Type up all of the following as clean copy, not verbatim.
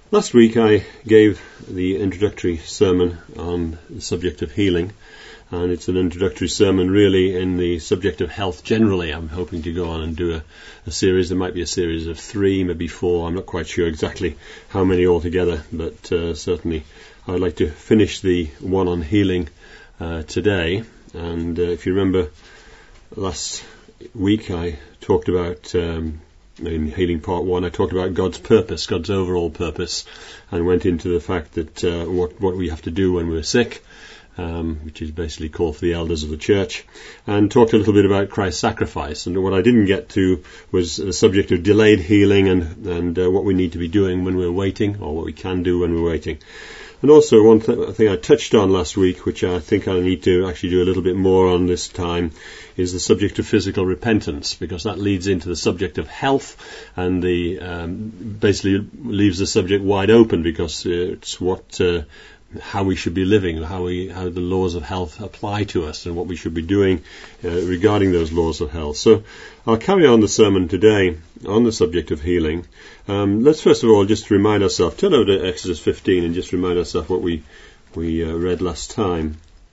Last week I gave the introductory sermon on the subject of healing, and it's an introductory sermon really in the subject of health generally. I'm hoping to go on and do a series. There might be a series of 3, maybe 4. I'm not quite sure exactly how many altogether, but certainly I'd like to finish the one on healing today. And if you remember, last week I talked about in Healing Part 1, I talked about God's purpose, God's overall purpose, and went into the fact that what we have to do when we're sick, which is basically called for the elders of the church, and talked a little bit about Christ's sacrifice. And what I didn't get to was the subject of delayed healing and what we need to be doing when we're waiting, or what we can do when we're waiting. And also one thing I touched on last week, which I think I need to actually do a little bit more on this time, is the subject of physical repentance, because that leads into the subject of health, and basically leaves the subject wide open, because it's how we should be living, how the laws of health apply to us, and what we should be doing regarding those laws of health. So I'll carry on the sermon today on the subject of healing. Let's first of all just remind ourselves, turn over to Exodus 15 and just remind ourselves what we read last time.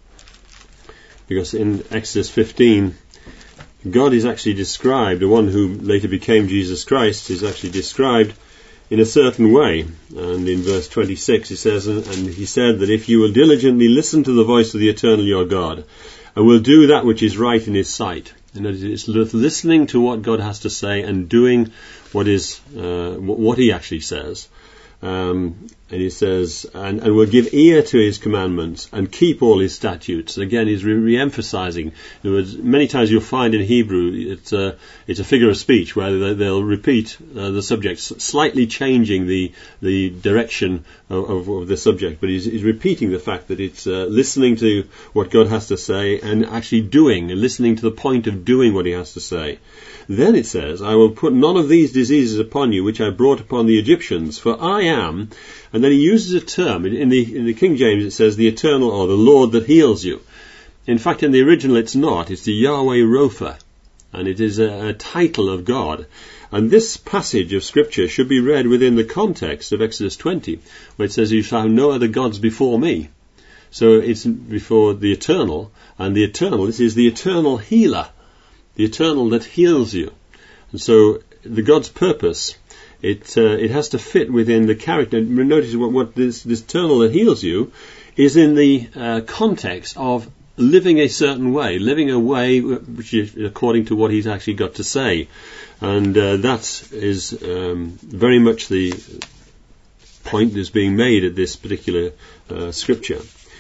Because in Exodus 15, God is actually described, the one who later became Jesus Christ is actually described in a certain way. And in verse 26 it says, and he said that if you will diligently listen to the voice of the Eternal your God, and will do that which is right in his sight. And it's listening to what God has to say and doing what he actually says. And he says, and will give ear to his commandments and keep all his statutes. Again, he's re-emphasizing. In other words, many times you'll find in Hebrew it's a figure of speech where they'll repeat the subject, slightly changing the direction of the subject. But he's repeating the fact that it's listening to what God has to say and actually listening to the point of doing what he has to say. Then it says, I will put none of these diseases upon you which I brought upon the Egyptians, for I am. And then he uses a term. In the King James it says the Eternal, or the Lord that heals you. In fact, in the original it's not. It's the Yahweh Ropha. And it is a title of God. And this passage of Scripture should be read within the context of Exodus 20, where it says, you shall have no other gods before me. So it's before the Eternal. And the Eternal, this is the Eternal Healer. The Eternal that heals you. And so the God's purpose, it has to fit within the character. Notice what this Eternal that heals you is in the context of living a certain way, living a way which is according to what he's actually got to say. And that is very much the point that's being made at this particular scripture.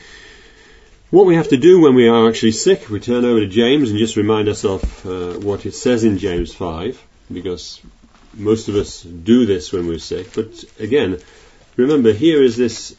What we have to do when we are actually sick, we turn over to James and just remind ourselves what it says in James 5, because most of us do this when we're sick. But again, remember, here is this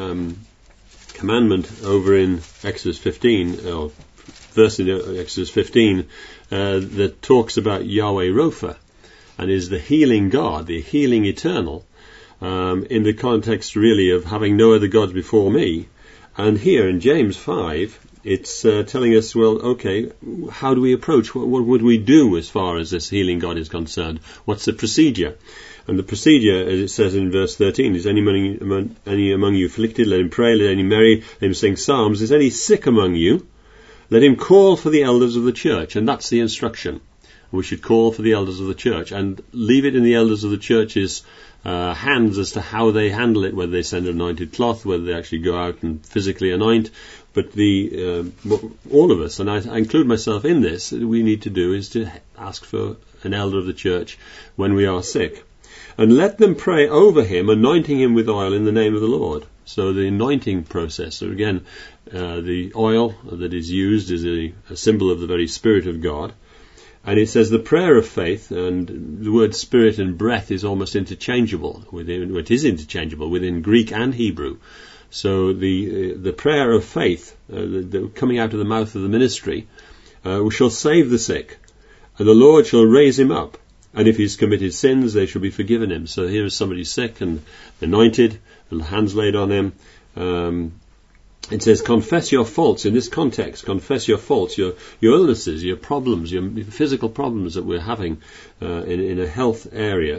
commandment over in Exodus 15, or verse in Exodus 15, that talks about Yahweh Ropha, and is the healing God, the healing Eternal, in the context really of having no other gods before me. And here in James 5, it's telling us, well, okay, how do we approach? What would we do as far as this healing God is concerned? What's the procedure? And the procedure, as it says in verse 13, is any among you afflicted, let him pray, let any merry, let him sing psalms. Is any sick among you? Let him call for the elders of the church. And that's the instruction. We should call for the elders of the church and leave it in the elders of the church's hands as to how they handle it, whether they send anointed cloth, whether they actually go out and physically anoint. But all of us, and I include myself in this, we need to do is to ask for an elder of the church when we are sick. And let them pray over him, anointing him with oil in the name of the Lord. So the anointing process, so again, the oil that is used is a symbol of the very Spirit of God. And it says the prayer of faith, and the word spirit and breath is almost interchangeable. It is interchangeable within Greek and Hebrew. So the prayer of faith, coming out of the mouth of the ministry, shall save the sick, and the Lord shall raise him up. And if he's committed sins, they shall be forgiven him. So here is somebody sick and anointed, hands laid on him. It says, confess your faults. In this context, confess your faults, your illnesses, your problems, your physical problems that we're having in a health area.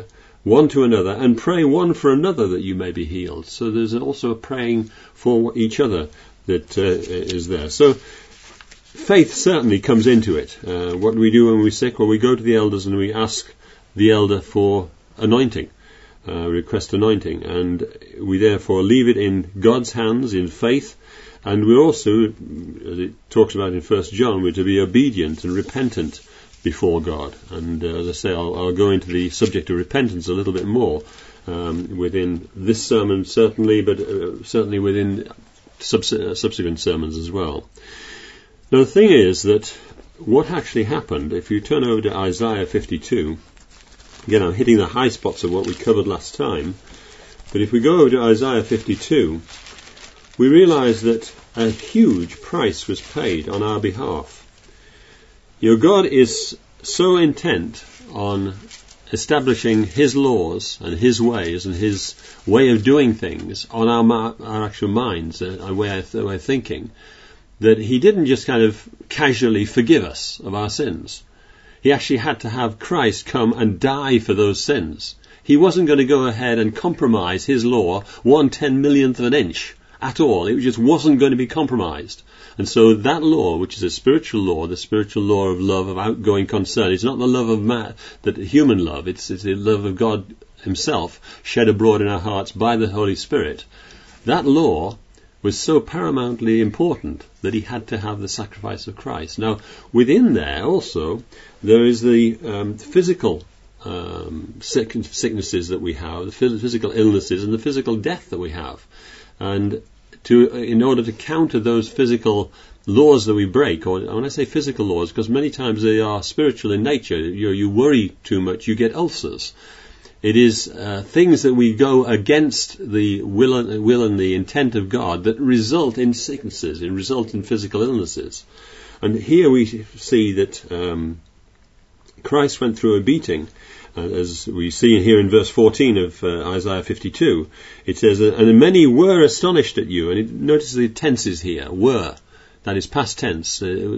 one to another, and pray one for another that you may be healed. So there's also a praying for each other that is there. So faith certainly comes into it. What do we do when we're sick? Well, we go to the elders and we ask the elder for anointing, request anointing, and we therefore leave it in God's hands in faith. And we're also, as it talks about in 1 John, we're to be obedient and repentant before God. And as I say, I'll go into the subject of repentance a little bit more within this sermon, certainly, but certainly within subsequent sermons as well. Now, the thing is that what actually happened, if you turn over to Isaiah 52, again, I'm hitting the high spots of what we covered last time, but if we go over to Isaiah 52, we realize that a huge price was paid on our behalf. God is so intent on establishing His laws and His ways and His way of doing things on our actual minds, our way of thinking, that He didn't just kind of casually forgive us of our sins. He actually had to have Christ come and die for those sins. He wasn't going to go ahead and compromise His law 1/10,000,000th of an inch at all. It just wasn't going to be compromised. And so that law, which is a spiritual law, the spiritual law of love, of outgoing concern, it's not the love of man, that human love, it's the love of God Himself shed abroad in our hearts by the Holy Spirit. That law was so paramountly important that He had to have the sacrifice of Christ. Now, within there also, there is the physical sicknesses that we have, the physical illnesses and the physical death that we have. And in order to counter those physical laws that we break, or when I say physical laws, because many times they are spiritual in nature, you worry too much, you get ulcers. It is things that we go against the will and the intent of God that result in sicknesses, and result in physical illnesses. And here we see that Christ went through a beating. As we see here in verse 14 of Isaiah 52, it says, and many were astonished at you. And notice the tenses here, were. That is past tense.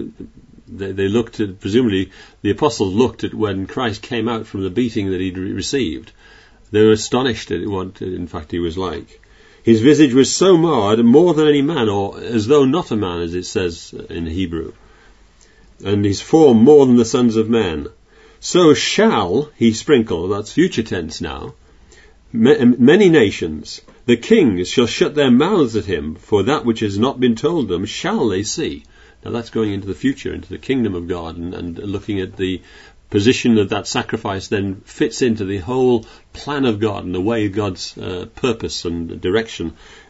They looked at, presumably, the apostles looked at when Christ came out from the beating that he'd received. They were astonished at what, in fact, he was like. His visage was so marred, more than any man, or as though not a man, as it says in Hebrew. And his form more than the sons of men. So shall he sprinkle, that's future tense now, many nations. The kings shall shut their mouths at him, for that which has not been told them shall they see. Now that's going into the future, into the kingdom of God, and looking at the position that sacrifice then fits into the whole plan of God and the way God's purpose and direction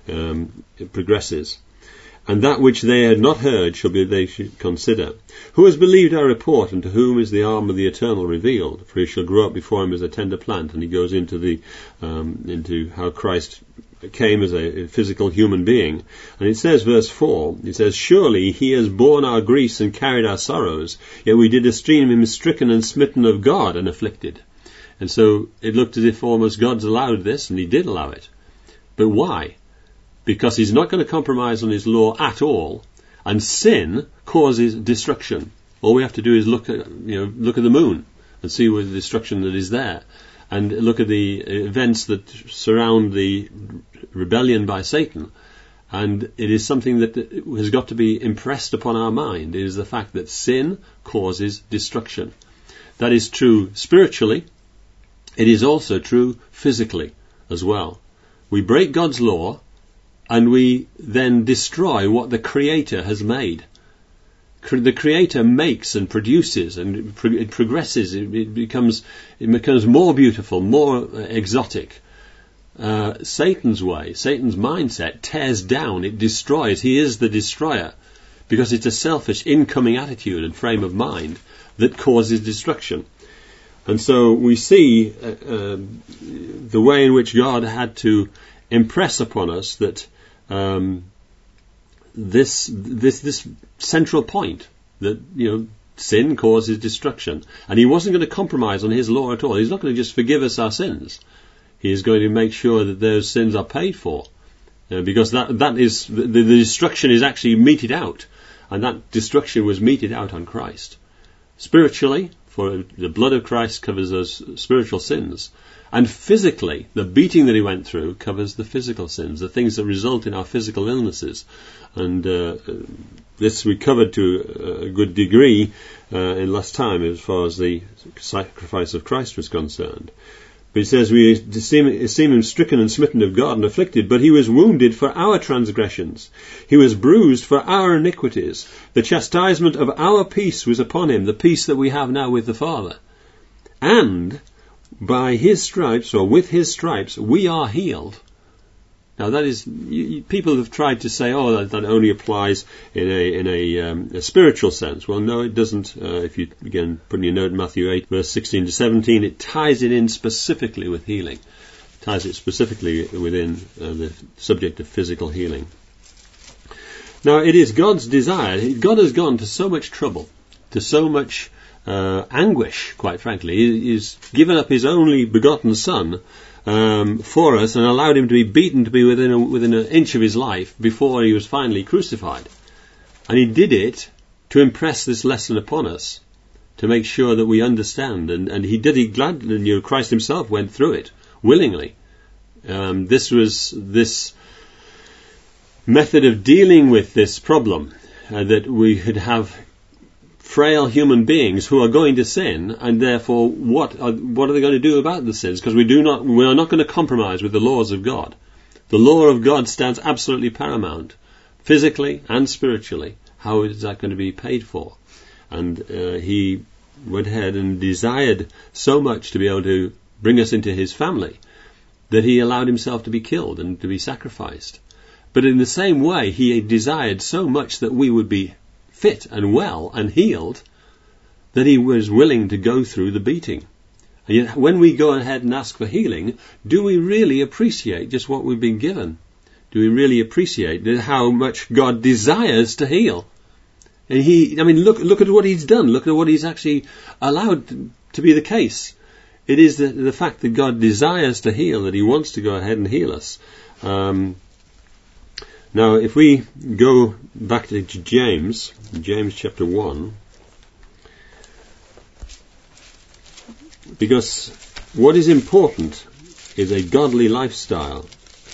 progresses. And that which they had not heard they should consider. Who has believed our report, and to whom is the arm of the Eternal revealed? For he shall grow up before him as a tender plant. And he goes into into how Christ came as a physical human being. And it says, verse 4, it says, surely he has borne our griefs and carried our sorrows, yet we did esteem him stricken and smitten of God and afflicted. And so it looked as if almost God's allowed this, and he did allow it. But why? Because he's not going to compromise on his law at all, and sin causes destruction. All we have to do is look at the moon and see where the destruction that is there, and look at the events that surround the rebellion by Satan. And it is something that has got to be impressed upon our mind. It is the fact that sin causes destruction. That is true spiritually. It is also true physically as well. We break God's law, and we then destroy what the Creator has made. The Creator makes and produces, and it progresses. It becomes more beautiful, more exotic. Satan's way, Satan's mindset tears down, it destroys. He is the destroyer, because it's a selfish incoming attitude and frame of mind that causes destruction. And so we see the way in which God had to impress upon us that this central point, that sin causes destruction, and he wasn't going to compromise on his law at all. He's not going to just forgive us our sins. He is going to make sure that those sins are paid for, because that is the destruction is actually meted out, and that destruction was meted out on Christ spiritually. For the blood of Christ covers those spiritual sins, And physically, the beating that he went through covers the physical sins, the things that result in our physical illnesses. And this we covered to a good degree in last time as far as the sacrifice of Christ was concerned. But it says, we esteem him stricken and smitten of God and afflicted, but he was wounded for our transgressions. He was bruised for our iniquities. The chastisement of our peace was upon him, the peace that we have now with the Father. And by his stripes, or with his stripes, we are healed. Now that is, people have tried to say, oh, that only applies in a spiritual sense. Well, no, it doesn't. If you, again, put in your note Matthew 8, verse 16 to 17, it ties it in specifically with healing. It ties it specifically within the subject of physical healing. Now, it is God's desire. God has gone to so much trouble, to so much anguish, quite frankly. He's given up his only begotten Son for us, and allowed him to be beaten to be within an inch of his life before he was finally crucified. And he did it to impress this lesson upon us, to make sure that we understand. And he did it gladly. Christ himself went through it willingly. This method of dealing with this problem, that we could have frail human beings who are going to sin, and therefore what are they going to do about the sins? Because we are not going to compromise with the laws of God. The law of God stands absolutely paramount, physically and spiritually. How is that going to be paid for? And he went ahead and desired so much to be able to bring us into his family that he allowed himself to be killed and to be sacrificed. But in the same way, he desired so much that we would be fit and well and healed, that he was willing to go through the beating. And yet when we go ahead and ask for healing, do we really appreciate just what we've been given? Do we really appreciate how much God desires to heal? And look at what he's done. Look at what he's actually allowed to be the case. It is the fact that God desires to heal, that he wants to go ahead and heal us. Now, if we go back to James chapter 1, because what is important is a godly lifestyle.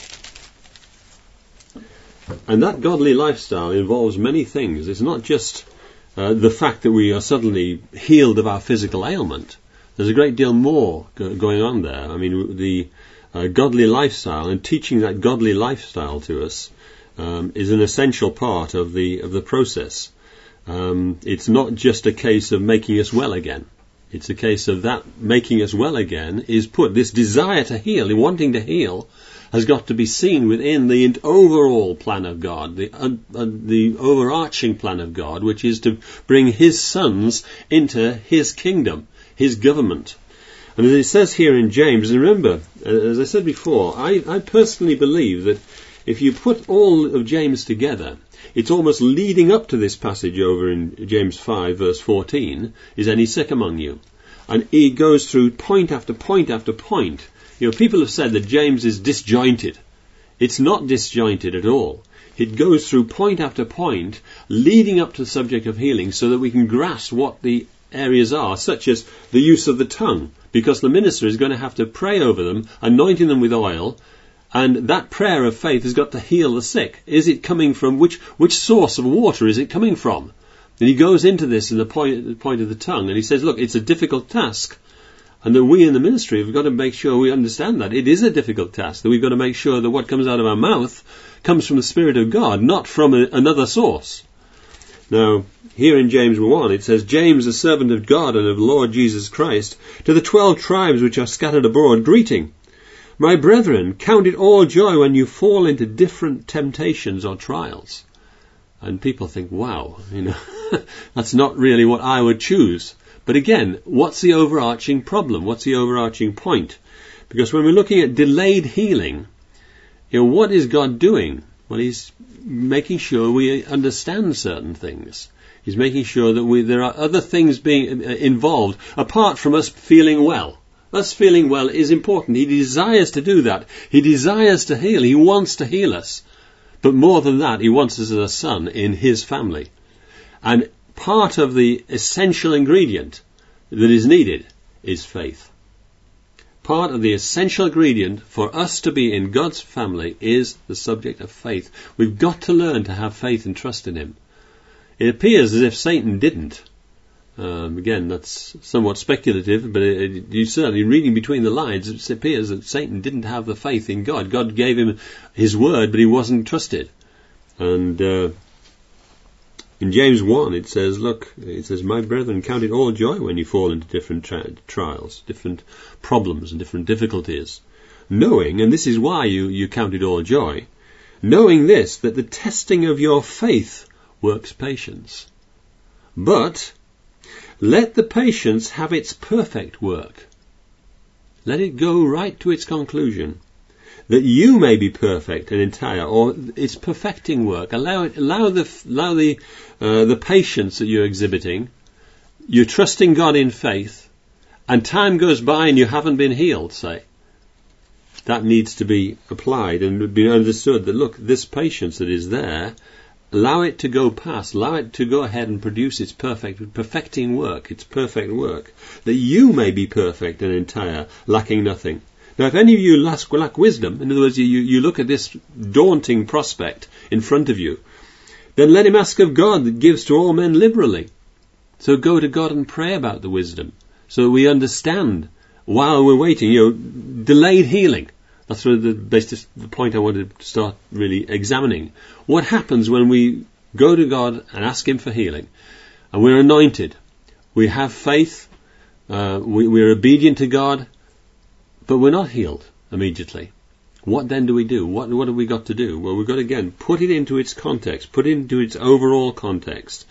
And that godly lifestyle involves many things. It's not just the fact that we are suddenly healed of our physical ailment. There's a great deal more going on there. I mean, the godly lifestyle and teaching that godly lifestyle to us is an essential part of the process. It's not just a case of making us well again. It's a case of that making us well again is this desire to heal, wanting to heal, has got to be seen within the overall plan of God, the overarching plan of God, which is to bring his sons into his kingdom, his government. And as it says here in James, and remember, as I said before, I personally believe that if you put all of James together, it's almost leading up to this passage over in James 5 verse 14, is any sick among you? And he goes through point after point after point. People have said that James is disjointed. It's not disjointed at all. It goes through point after point, leading up to the subject of healing, so that we can grasp what the areas are, such as the use of the tongue, because the minister is going to have to pray over them, anointing them with oil. And that prayer of faith has got to heal the sick. Is it coming from which source of water is it coming from? And he goes into this in the point of the tongue, and he says, look, it's a difficult task. And that we in the ministry have got to make sure we understand that. It is a difficult task, that we've got to make sure that what comes out of our mouth comes from the Spirit of God, not from another source. Now, here in James 1, it says, James, a servant of God and of the Lord Jesus Christ, to the 12 tribes which are scattered abroad, greeting. My brethren, count it all joy when you fall into different temptations or trials. And people think, wow, that's not really what I would choose. But again, what's the overarching problem? What's the overarching point? Because when we're looking at delayed healing, what is God doing? Well, he's making sure we understand certain things. He's making sure that there are other things being involved apart from us feeling well. Us feeling well is important. He desires to do that. He desires to heal. He wants to heal us. But more than that, he wants us as a son in his family. And part of the essential ingredient that is needed is faith. part of the essential ingredient for us to be in God's family is the subject of faith. We've got to learn to have faith and trust in Him. It appears as if Satan didn't. Again, that's somewhat speculative, but you certainly, reading between the lines, it appears that Satan didn't have the faith in God. God gave him His word, but he wasn't trusted. And in James 1, it says, "My brethren, count it all joy when you fall into different trials, different problems and different difficulties, knowing," and this is why you count it all joy, "knowing this, that the testing of your faith works patience. But let the patience have its perfect work." Let it go right to its conclusion, "that you may be perfect and entire," or its perfecting work. Allow the patience that you're exhibiting. You're trusting God in faith, and time goes by and you haven't been healed, say. That needs to be applied and be understood that, look, this patience that is there, allow it to go past, allow it to go ahead and produce its perfecting work, its perfect work, that you may be perfect and entire, lacking nothing. Now, if any of you lack wisdom, in other words, you look at this daunting prospect in front of you, then let him ask of God that gives to all men liberally. So go to God and pray about the wisdom, so we understand while we're waiting, delayed healing. That's the point I wanted to start really examining. What happens when we go to God and ask Him for healing, and we're anointed, we have faith, we're obedient to God, but we're not healed immediately? What then do we do? What have we got to do? Well, we've got to, again, put it into its context, put it into its overall context.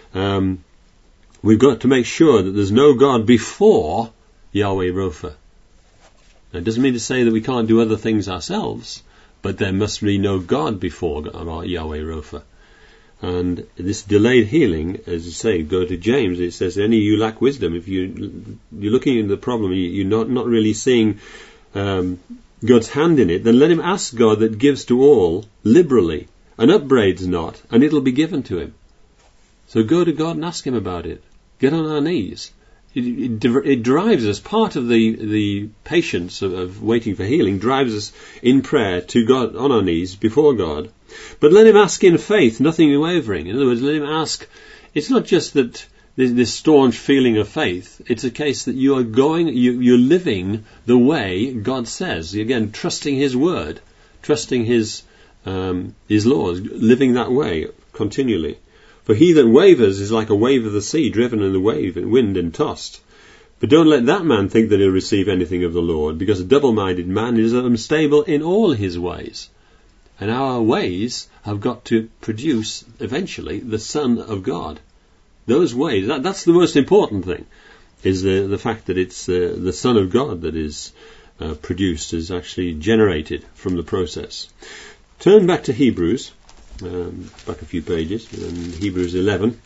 We've got to make sure that there's no God before Yahweh Ropha. Now, it doesn't mean to say that we can't do other things ourselves, but there must be no God before Yahweh Ropha. And this delayed healing, as I say, go to James, it says, any of you lack wisdom. If you're looking into the problem, you're not really seeing God's hand in it, then let him ask God that gives to all liberally and upbraids not, and it'll be given to him. So go to God and ask him about it. Get on our knees. It drives us, part of the patience of waiting for healing, drives us in prayer to God, on our knees, before God. But let him ask in faith, nothing wavering. In other words, let him ask. It's not just that this staunch feeling of faith. It's a case that you're living the way God says. Again, trusting His word, trusting His laws, living that way continually. For he that wavers is like a wave of the sea, driven in the wind and tossed. But don't let that man think that he'll receive anything of the Lord, because a double-minded man is unstable in all his ways. And our ways have got to produce, eventually, the Son of God. Those ways, that's the most important thing, is the fact that it's the Son of God that is produced, is actually generated from the process. Turn back to Hebrews. Back a few pages, in Hebrews 11,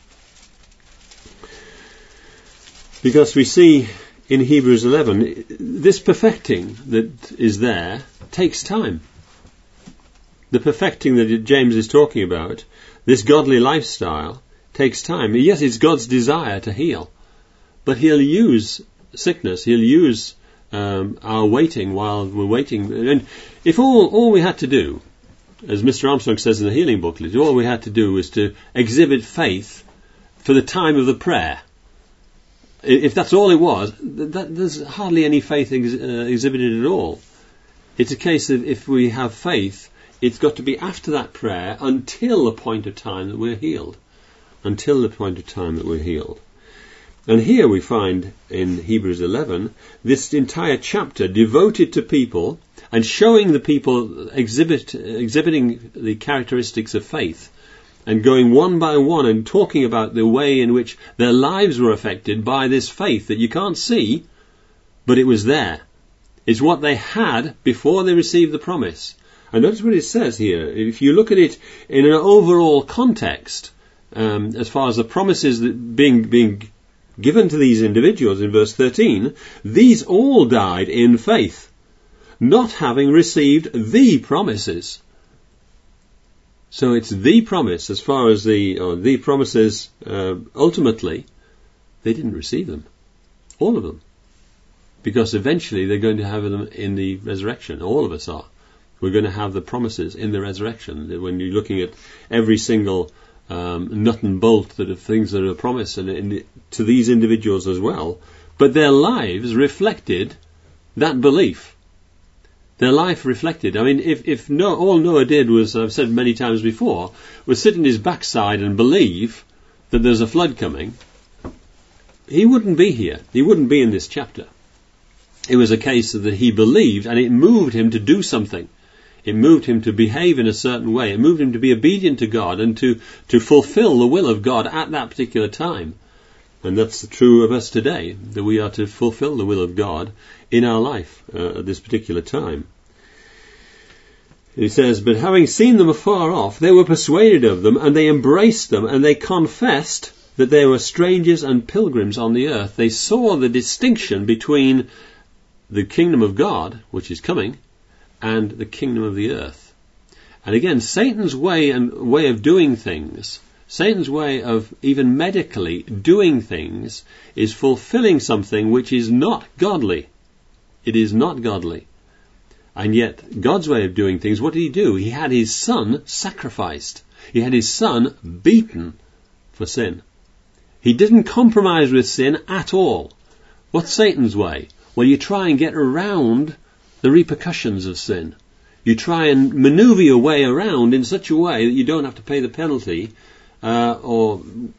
because we see in Hebrews 11 this perfecting that is there takes time. The perfecting that James is talking about, this godly lifestyle, takes time. Yes, it's God's desire to heal, but He'll use sickness, He'll use our waiting while we're waiting. And if all we had to do, as Mr. Armstrong says in the healing booklet, all we had to do was to exhibit faith for the time of the prayer. If that's all it was, there's hardly any faith exhibited at all. It's a case of, if we have faith, it's got to be after that prayer until the point of time that we're healed. Until the point of time that we're healed. And here we find in Hebrews 11 this entire chapter devoted to people and showing the people exhibiting the characteristics of faith, and going one by one and talking about the way in which their lives were affected by this faith that you can't see, but it was there. It's what they had before they received the promise. And notice what it says here. If you look at it in an overall context, as far as the promises that being given to these individuals in verse 13, these all died in faith, not having received the promises. So it's the promise, as far as the promises, ultimately, they didn't receive them. All of them. because eventually they're going to have them in the resurrection. All of us are. We're going to have the promises in the resurrection. When you're looking at every single nut and bolt of things that are promised to these individuals as well, but their lives reflected that belief. Their life reflected. I mean, if all Noah did was, I've said many times before, was sit in his backside and believe that there's a flood coming, he wouldn't be here. He wouldn't be in this chapter. It was a case that he believed, and it moved him to do something. It moved him to behave in a certain way. It moved him to be obedient to God and to fulfill the will of God at that particular time. And that's true of us today, that we are to fulfill the will of God in our life at this particular time. He says, but having seen them afar off, they were persuaded of them, and they embraced them, and they confessed that they were strangers and pilgrims on the earth. They saw the distinction between the kingdom of God, which is coming, and the kingdom of the earth. And again, Satan's way of doing things, Satan's way of even medically doing things, is fulfilling something which is not godly. It is not godly. And yet, God's way of doing things, what did he do? He had his son sacrificed. He had his son beaten for sin. He didn't compromise with sin at all. What's Satan's way? Well, you try and get around the repercussions of sin. You try and maneuver your way around in such a way that you don't have to pay the penalty, or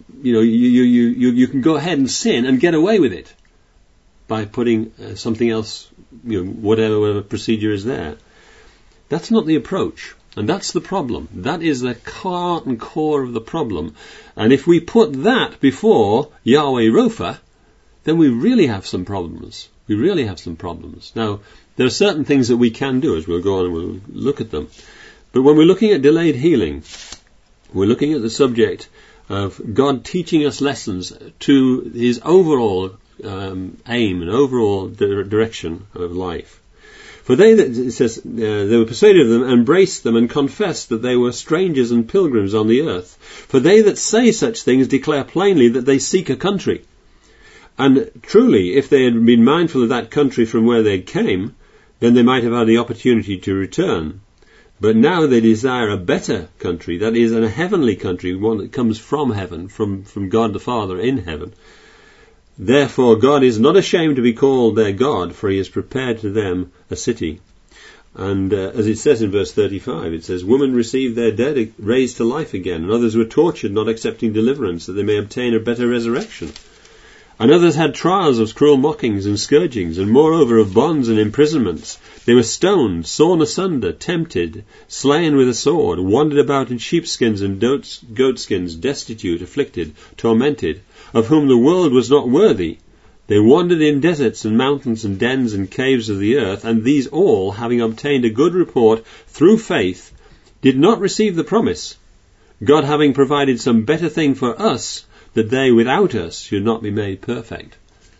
you can go ahead and sin and get away with it by putting something else, whatever procedure is there. That's not the approach, and that's the problem. That is the heart and core of the problem. And if we put that before Yahweh Ropha, then we really have some problems. We really have some problems. Now, there are certain things that we can do, as we'll go on and we'll look at them. But when we're looking at delayed healing, we're looking at the subject of God teaching us lessons to his overall aim and overall direction of life. For it says, they were persuaded of them, embraced them, and confessed that they were strangers and pilgrims on the earth. For they that say such things declare plainly that they seek a country. And truly, if they had been mindful of that country from where they came, then they might have had the opportunity to return. But now they desire a better country, that is, a heavenly country, one that comes from heaven, from God the Father in heaven. Therefore God is not ashamed to be called their God, for he has prepared to them a city. And as it says in verse 35, it says, women received their dead raised to life again, and others were tortured, not accepting deliverance, that they may obtain a better resurrection. And others had trials of cruel mockings and scourgings, and moreover of bonds and imprisonments. They were stoned, sawn asunder, tempted, slain with a sword, wandered about in sheepskins and goatskins, destitute, afflicted, tormented, of whom the world was not worthy. They wandered in deserts and mountains and dens and caves of the earth, and these all, having obtained a good report through faith, did not receive the promise, God having provided some better thing for us, that they without us should not be made perfect.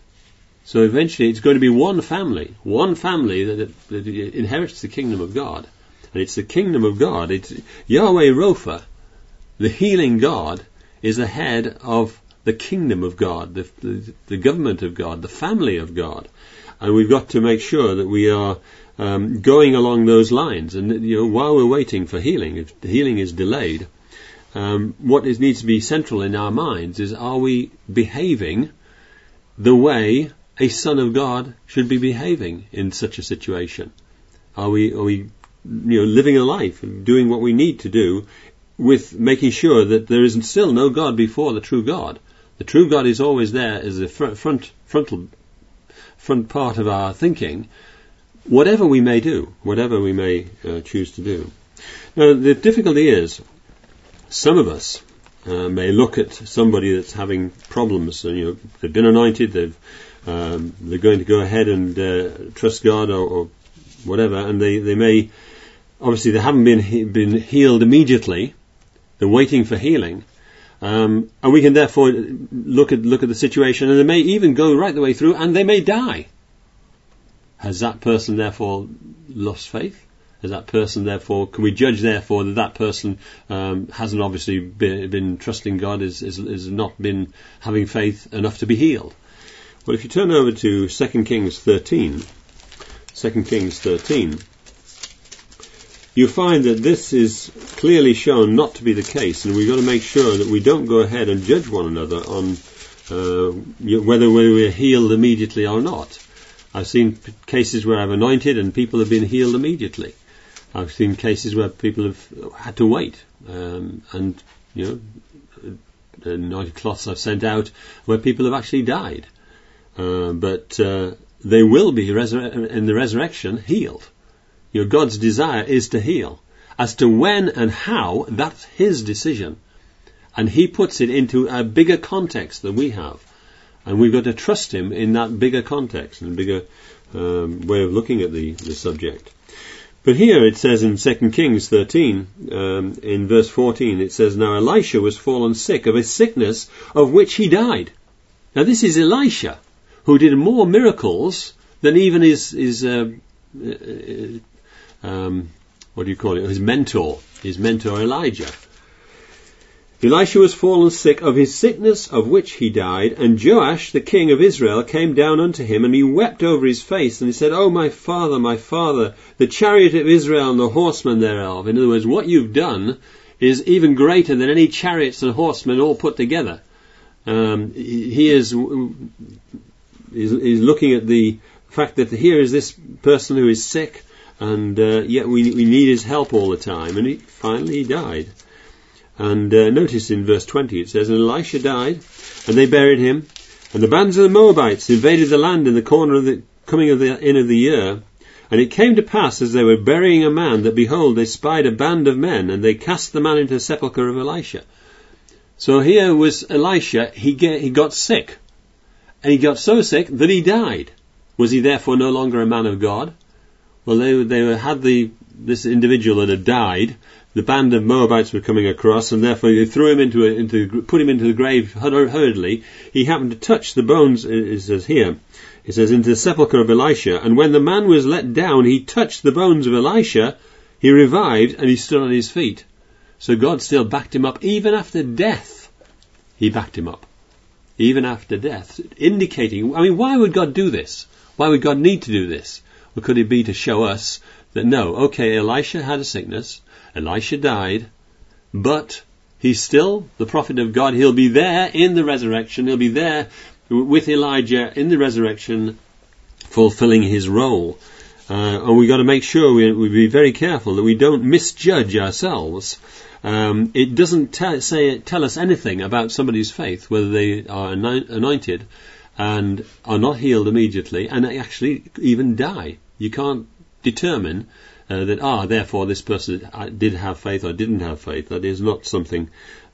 So eventually it's going to be one family that inherits the kingdom of God. And it's the kingdom of God. It's Yahweh Ropha, the healing God, is the head of the kingdom of God, the government of God, the family of God. And we've got to make sure that we are going along those lines. And while we're waiting for healing, if the healing is delayed, what needs to be central in our minds is, are we behaving the way a son of God should be behaving in such a situation? Are we living a life and doing what we need to do, with making sure that there is still no God before the true God? The true God is always there as the front part of our thinking, whatever we may do, whatever we may choose to do. Now, the difficulty is, some of us may look at somebody that's having problems, and they've been anointed, they're going to go ahead and trust God or whatever, and they may, obviously they haven't been healed immediately, they're waiting for healing, and we can therefore look at the situation, and they may even go right the way through, and they may die. Has that person therefore lost faith? Has that person therefore, can we judge therefore that person hasn't obviously been trusting God, is not been having faith enough to be healed? Well, if you turn over to 2 Kings 13, you find that this is clearly shown not to be the case, and we've got to make sure that we don't go ahead and judge one another on whether we're healed immediately or not. I've seen cases where I've anointed and people have been healed immediately. I've seen cases where people have had to wait, and the anointed cloths I've sent out where people have actually died. But they will be in the resurrection healed. God's desire is to heal. As to when and how, that's His decision. And He puts it into a bigger context than we have. And we've got to trust Him in that bigger context and bigger way of looking at the subject. But here it says in 2 Kings 13, in verse 14, it says, "Now Elisha was fallen sick of a sickness of which he died." Now this is Elisha, who did more miracles than even his mentor Elijah. Elisha was fallen sick of his sickness of which he died, and Joash the king of Israel came down unto him, and he wept over his face, and he said, "Oh, my father, the chariot of Israel and the horsemen thereof." In other words, what you've done is even greater than any chariots and horsemen all put together. He is looking at the fact that here is this person who is sick, and yet we need his help all the time, and finally he died. And notice in verse 20 it says, "And Elisha died, and they buried him, and the bands of the Moabites invaded the land in the corner of the coming of the end of the year. And it came to pass, as they were burying a man, that behold, they spied a band of men, and they cast the man into the sepulchre of Elisha." So here was Elisha, he got sick, and he got so sick that he died. Was he therefore no longer a man of God? Well, they had this individual that had died. The band of Moabites were coming across, and therefore they threw him put him into the grave hurriedly. He happened to touch the bones, it says here. It says, "into the sepulchre of Elisha. And when the man was let down, he touched the bones of Elisha. He revived, and he stood on his feet." So God still backed him up. Even after death, He backed him up. Even after death. Indicating, why would God do this? Why would God need to do this? Or could it be to show us that no, okay, Elisha had a sickness, Elisha died, but he's still the prophet of God. He'll be there in the resurrection. He'll be there with Elijah in the resurrection, fulfilling his role. And we've got to make sure we be very careful that we don't misjudge ourselves. It doesn't tell us anything about somebody's faith, whether they are anointed and are not healed immediately and actually even die. You can't determine that, therefore this person did have faith or didn't have faith. That is not something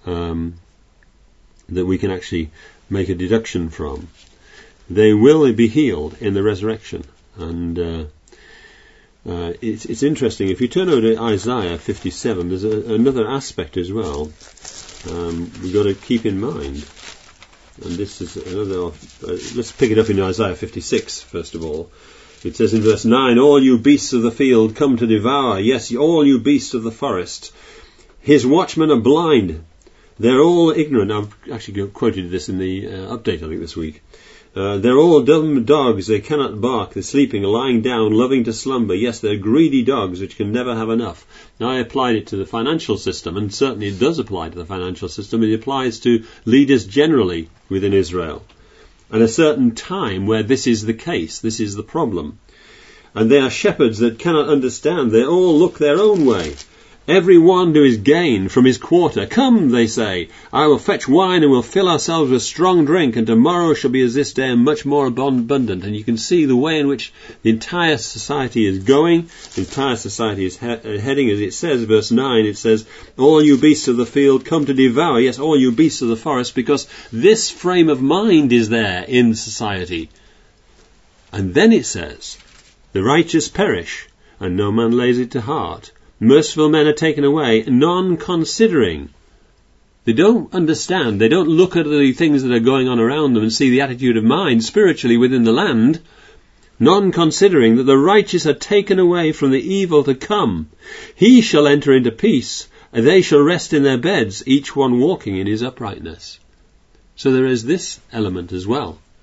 that we can actually make a deduction from. They will be healed in the resurrection. And it's interesting. If you turn over to Isaiah 57, there's another aspect as well we've got to keep in mind. And this is another... let's pick it up in Isaiah 56, first of all. It says in verse 9, "All you beasts of the field come to devour. Yes, all you beasts of the forest. His watchmen are blind. They're all ignorant." I've actually quoted this in the update, I think, this week. "They're all dumb dogs. They cannot bark. They're sleeping, lying down, loving to slumber. Yes, they're greedy dogs which can never have enough." Now, I applied it to the financial system, and certainly it does apply to the financial system. It applies to leaders generally within Israel. And a certain time where this is the case, this is the problem. And they are shepherds that cannot understand. They all look their own way. Every one to his gain from his quarter. "Come," they say, "I will fetch wine and we'll fill ourselves with strong drink, and tomorrow shall be as this day and much more abundant." And you can see the way in which the entire society is going, the entire society is heading. As it says, verse 9, it says, "All you beasts of the field come to devour." Yes, all you beasts of the forest, because this frame of mind is there in society. And then it says, "The righteous perish, and no man lays it to heart. Merciful men are taken away, none considering." They don't understand. They don't look at the things that are going on around them and see the attitude of mind spiritually within the land. "None considering that the righteous are taken away from the evil to come. He shall enter into peace, and they shall rest in their beds, each one walking in his uprightness." So there is this element as well.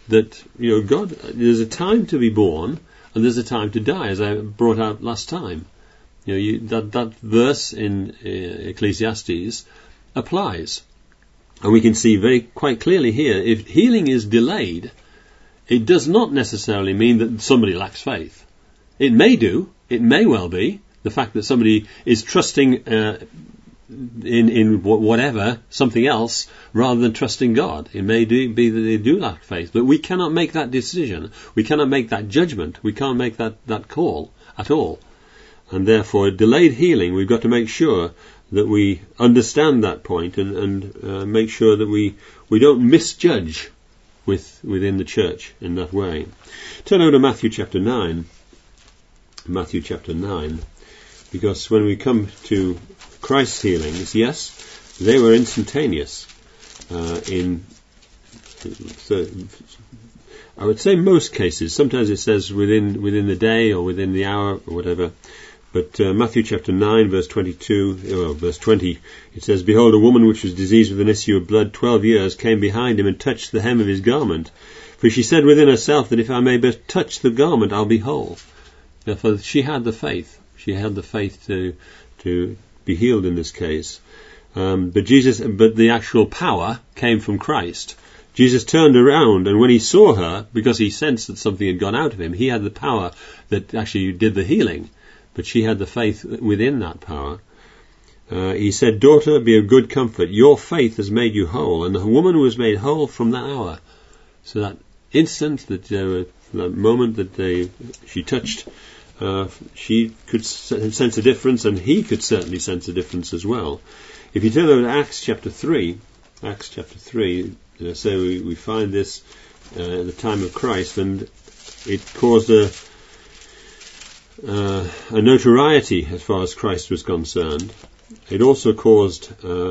that, God, there's a time to be born and there's a time to die, as I brought out last time. That verse in Ecclesiastes applies. And we can see quite clearly here, if healing is delayed, it does not necessarily mean that somebody lacks faith. It may well be, the fact that somebody is trusting in whatever, something else, rather than trusting God. It may be that they do lack faith, but we cannot make that decision. We cannot make that judgment. We can't make that call at all. And therefore, delayed healing, we've got to make sure that we understand that point and make sure that we don't misjudge within the church in that way. Turn over to Matthew chapter 9. Matthew chapter 9. Because when we come to Christ's healings, yes, they were instantaneous. I would say most cases. Sometimes it says within the day or within the hour or whatever. But Matthew chapter 9, verse 20, it says, "Behold, a woman which was diseased with an issue of blood 12 years came behind him and touched the hem of his garment. For she said within herself that if I may but touch the garment, I'll be whole." Therefore, she had the faith. She had the faith to be healed in this case. But the actual power came from Christ. Jesus turned around, and when he saw her, because he sensed that something had gone out of him, he had the power that actually did the healing. But she had the faith within that power. He said, "Daughter, be of good comfort. Your faith has made you whole." And the woman was made whole from that hour. So that instant, that moment that she touched, she could sense a difference, and he could certainly sense a difference as well. If you turn over to Acts chapter 3, so we find this at the time of Christ, and it caused a notoriety as far as Christ was concerned. It also caused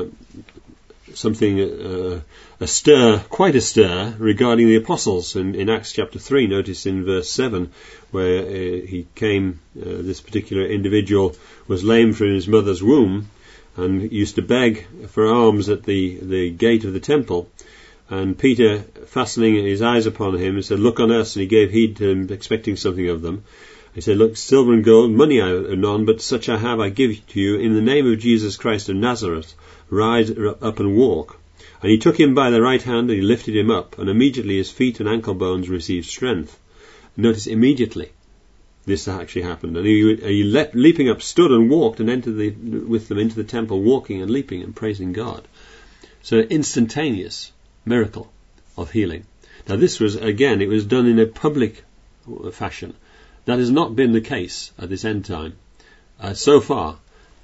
quite a stir regarding the apostles in Acts chapter 3. Notice in verse 7 where he came, this particular individual was lame from his mother's womb and used to beg for alms at the gate of the temple. And Peter, fastening his eyes upon him, said, "Look on us," and he gave heed to him, expecting something of them. He said, "Look, silver and gold, money I have none, but such I have I give to you. In the name of Jesus Christ of Nazareth, rise up and walk." And he took him by the right hand, and he lifted him up, and immediately his feet and ankle bones received strength. Notice, immediately this actually happened. And he leaping up, stood and walked, and entered with them into the temple, walking and leaping and praising God. So instantaneous miracle of healing. Now this was, again, it was done in a public fashion. That has not been the case at this end time. So far,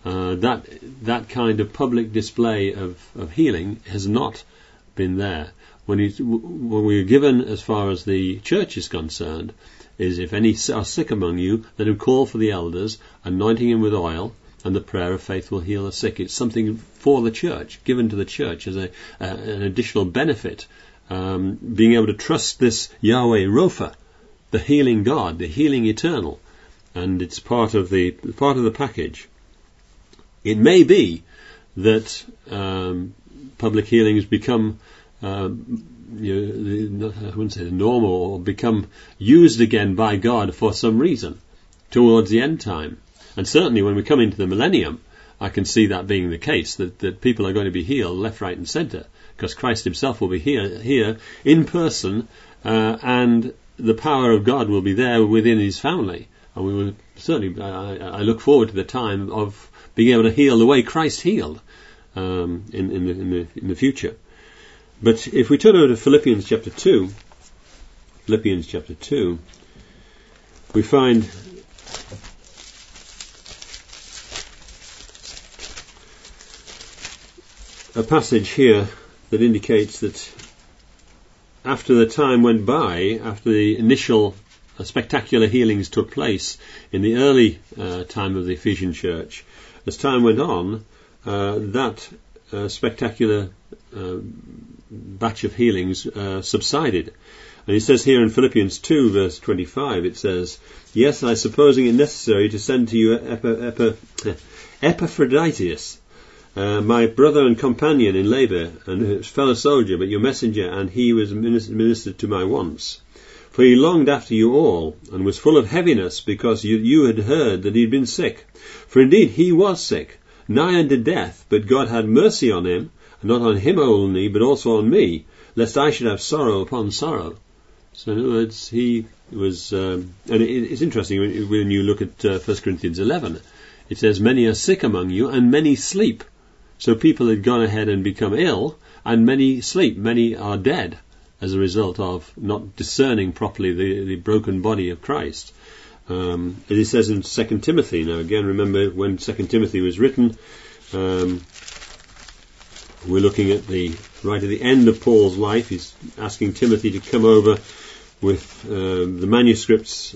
that kind of public display of healing has not been there. When we're given, as far as the church is concerned, is if any are sick among you, let him call for the elders, anointing him with oil, and the prayer of faith will heal the sick. It's something for the church, given to the church as an additional benefit. Being able to trust this Yahweh Rapha, the healing God, the healing eternal, and it's part of the package. It may be that public healing has become, I wouldn't say the norm, or become used again by God for some reason towards the end time. And certainly when we come into the millennium, I can see that being the case, that people are going to be healed left, right and centre, because Christ himself will be here in person, and the power of God will be there within his family. And we will certainly, I look forward to the time of being able to heal the way Christ healed in the future. But if we turn over to Philippians chapter 2, we find a passage here that indicates that after the time went by, after the initial spectacular healings took place in the early time of the Ephesian church, as time went on, that spectacular batch of healings subsided. And he says here in Philippians 2 verse 25, it says, "Yes, I supposing it necessary to send to you Epaphroditus, my brother and companion in labour, and fellow soldier, but your messenger, and he was ministered to my wants. For he longed after you all, and was full of heaviness, because you had heard that he had been sick. For indeed he was sick, nigh unto death, but God had mercy on him, and not on him only, but also on me, lest I should have sorrow upon sorrow. So in other words, he was, and it's interesting when you look at 1 Corinthians 11, it says, many are sick among you, and many sleep. So people had gone ahead and become ill, and many sleep, many are dead, as a result of not discerning properly the broken body of Christ. It says in 2 Timothy, now again remember when 2 Timothy was written, we're looking at right at the end of Paul's life. He's asking Timothy to come over with the manuscripts,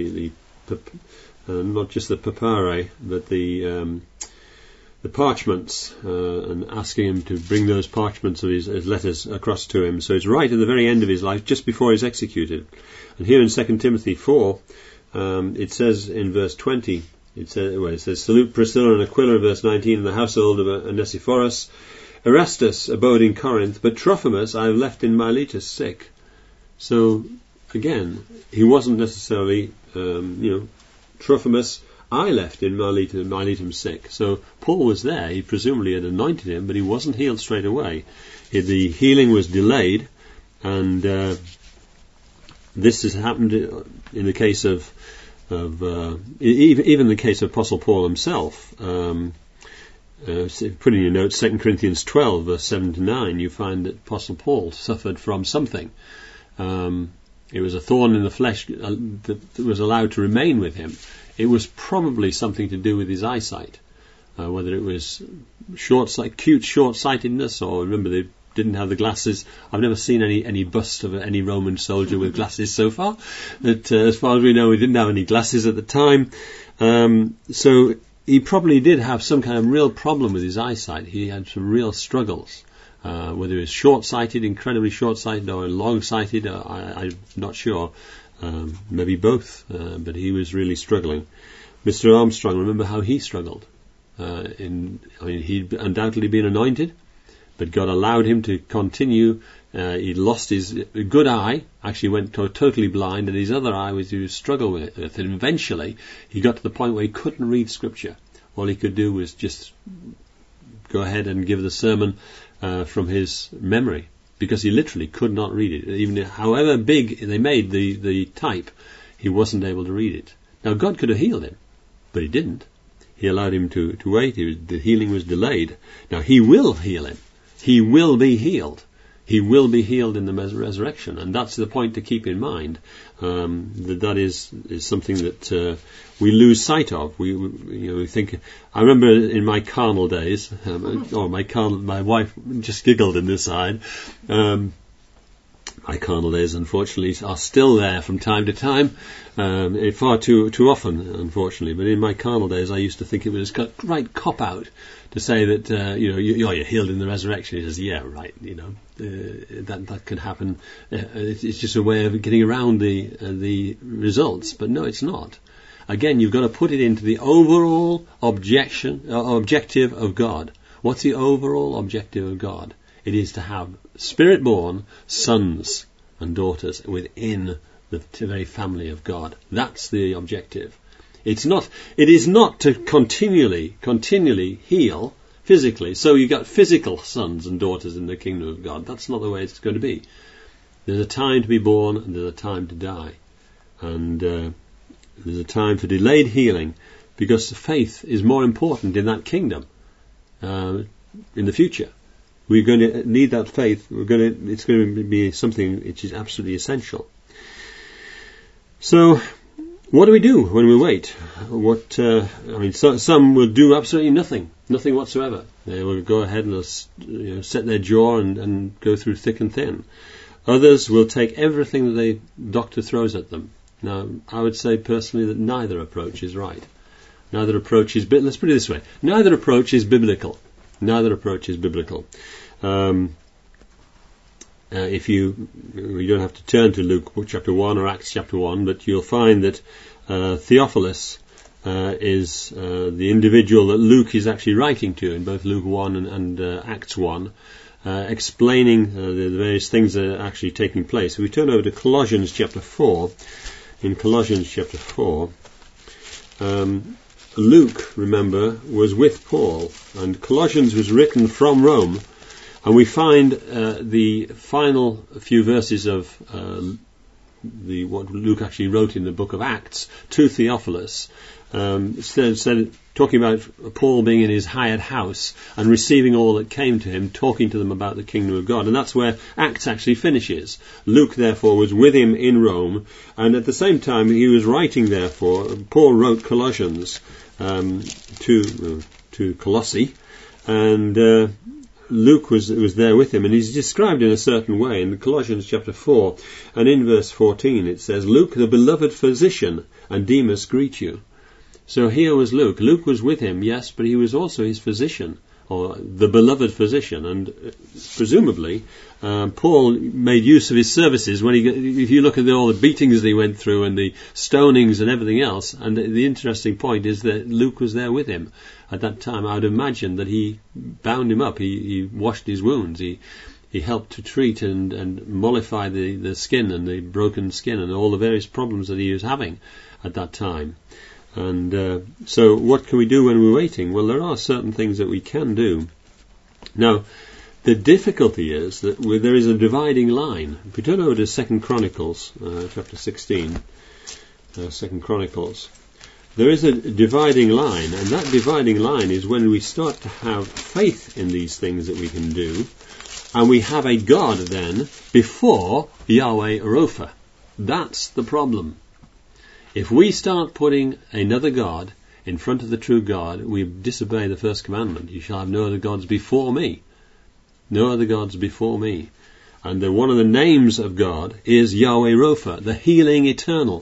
not just the papyri, but the parchments, and asking him to bring those parchments of his letters across to him. So it's right at the very end of his life, just before he's executed. And here in 2 Timothy 4, it says in verse 20, it says, salute Priscilla and Aquila, verse 19, in the household of Onesiphorus. Erastus abode in Corinth, but Trophimus I have left in Miletus sick. So again, he wasn't necessarily, Trophimus I left in Miletum sick. So Paul was there. He presumably had anointed him, but he wasn't healed straight away. The healing was delayed, and this has happened in the case of even the case of Apostle Paul himself. Put in your notes 2 Corinthians 12 verse 7 to 9, you find that Apostle Paul suffered from something. It was a thorn in the flesh that was allowed to remain with him. It was probably something to do with his eyesight, whether it was acute short-sightedness, or remember they didn't have the glasses. I've never seen any bust of any Roman soldier with glasses so far. That as far as we know, he didn't have any glasses at the time. So he probably did have some kind of real problem with his eyesight. He had some real struggles. Whether he was short-sighted, incredibly short-sighted, or long-sighted, I'm not sure. Maybe both, but he was really struggling. Mr. Armstrong, remember how he struggled? He'd undoubtedly been anointed, but God allowed him to continue. He lost his good eye, actually went totally blind, and his other eye he was struggling with. And eventually, he got to the point where he couldn't read Scripture. All he could do was just go ahead and give the sermon from his memory, because he literally could not read it. Even however big they made the type, he wasn't able to read it. Now God could have healed him, but he didn't. He allowed him to wait. The healing was delayed. Now he will heal him. He will be healed. He will be healed in the resurrection, and that's the point to keep in mind. That is something that we lose sight of. We think. I remember in my carnal days, my wife just giggled in this side. My carnal days, unfortunately, are still there from time to time, far too often, unfortunately. But in my carnal days, I used to think it was a right cop out to say that you're healed in the resurrection. He says, yeah, right. That could happen. It's just a way of getting around the results. But no, it's not. Again, you've got to put it into the overall objective of God. What's the overall objective of God? It is to have Spirit-born sons and daughters within the very family of God. That's the objective. It is not to continually heal physically. So you've got physical sons and daughters in the kingdom of God. That's not the way it's going to be. There's a time to be born and there's a time to die. And there's a time for delayed healing, because faith is more important in that kingdom in the future. We're going to need that faith. It's going to be something which is absolutely essential. So, what do we do when we wait? Some will do absolutely nothing whatsoever. They will go ahead and set their jaw and go through thick and thin. Others will take everything that the doctor throws at them. Now, I would say personally that neither approach is right. Neither approach is. Let's put it this way: neither approach is biblical. Neither approach is biblical. If you don't have to turn to Luke chapter 1 or Acts chapter 1, but you'll find that Theophilus is the individual that Luke is actually writing to in both Luke 1 and Acts 1, explaining the various things that are actually taking place. So we turn over to Colossians chapter 4. In Colossians chapter 4, Luke, remember, was with Paul, and Colossians was written from Rome, and we find the final few verses of what Luke actually wrote in the book of Acts to Theophilus, talking about Paul being in his hired house and receiving all that came to him, talking to them about the kingdom of God. And that's where Acts actually finishes. Luke, therefore, was with him in Rome, and at the same time he was writing, therefore, Paul wrote Colossians to Colossae, and Luke was there with him, and he's described in a certain way in Colossians chapter 4, and in verse 14 it says, Luke, the beloved physician, and Demas greet you. So here was Luke. Luke was with him, yes, but he was also his physician, or the beloved physician, and presumably Paul made use of his services when if you look at all the beatings that he went through and the stonings and everything else. And the interesting point is that Luke was there with him at that time. I would imagine that he bound him up, he washed his wounds, he helped to treat and mollify the skin and the broken skin and all the various problems that he was having at that time. And so what can we do when we're waiting? Well, there are certain things that we can do. Now, the difficulty is that there is a dividing line. If we turn over to 2 Chronicles, chapter 16, 2 Chronicles, there is a dividing line, and that dividing line is when we start to have faith in these things that we can do, and we have a God then before Yahweh Rapha. That's the problem. If we start putting another God in front of the true God, we disobey the first commandment. You shall have no other gods before me. No other gods before me. And one of the names of God is Yahweh Rapha, the healing eternal.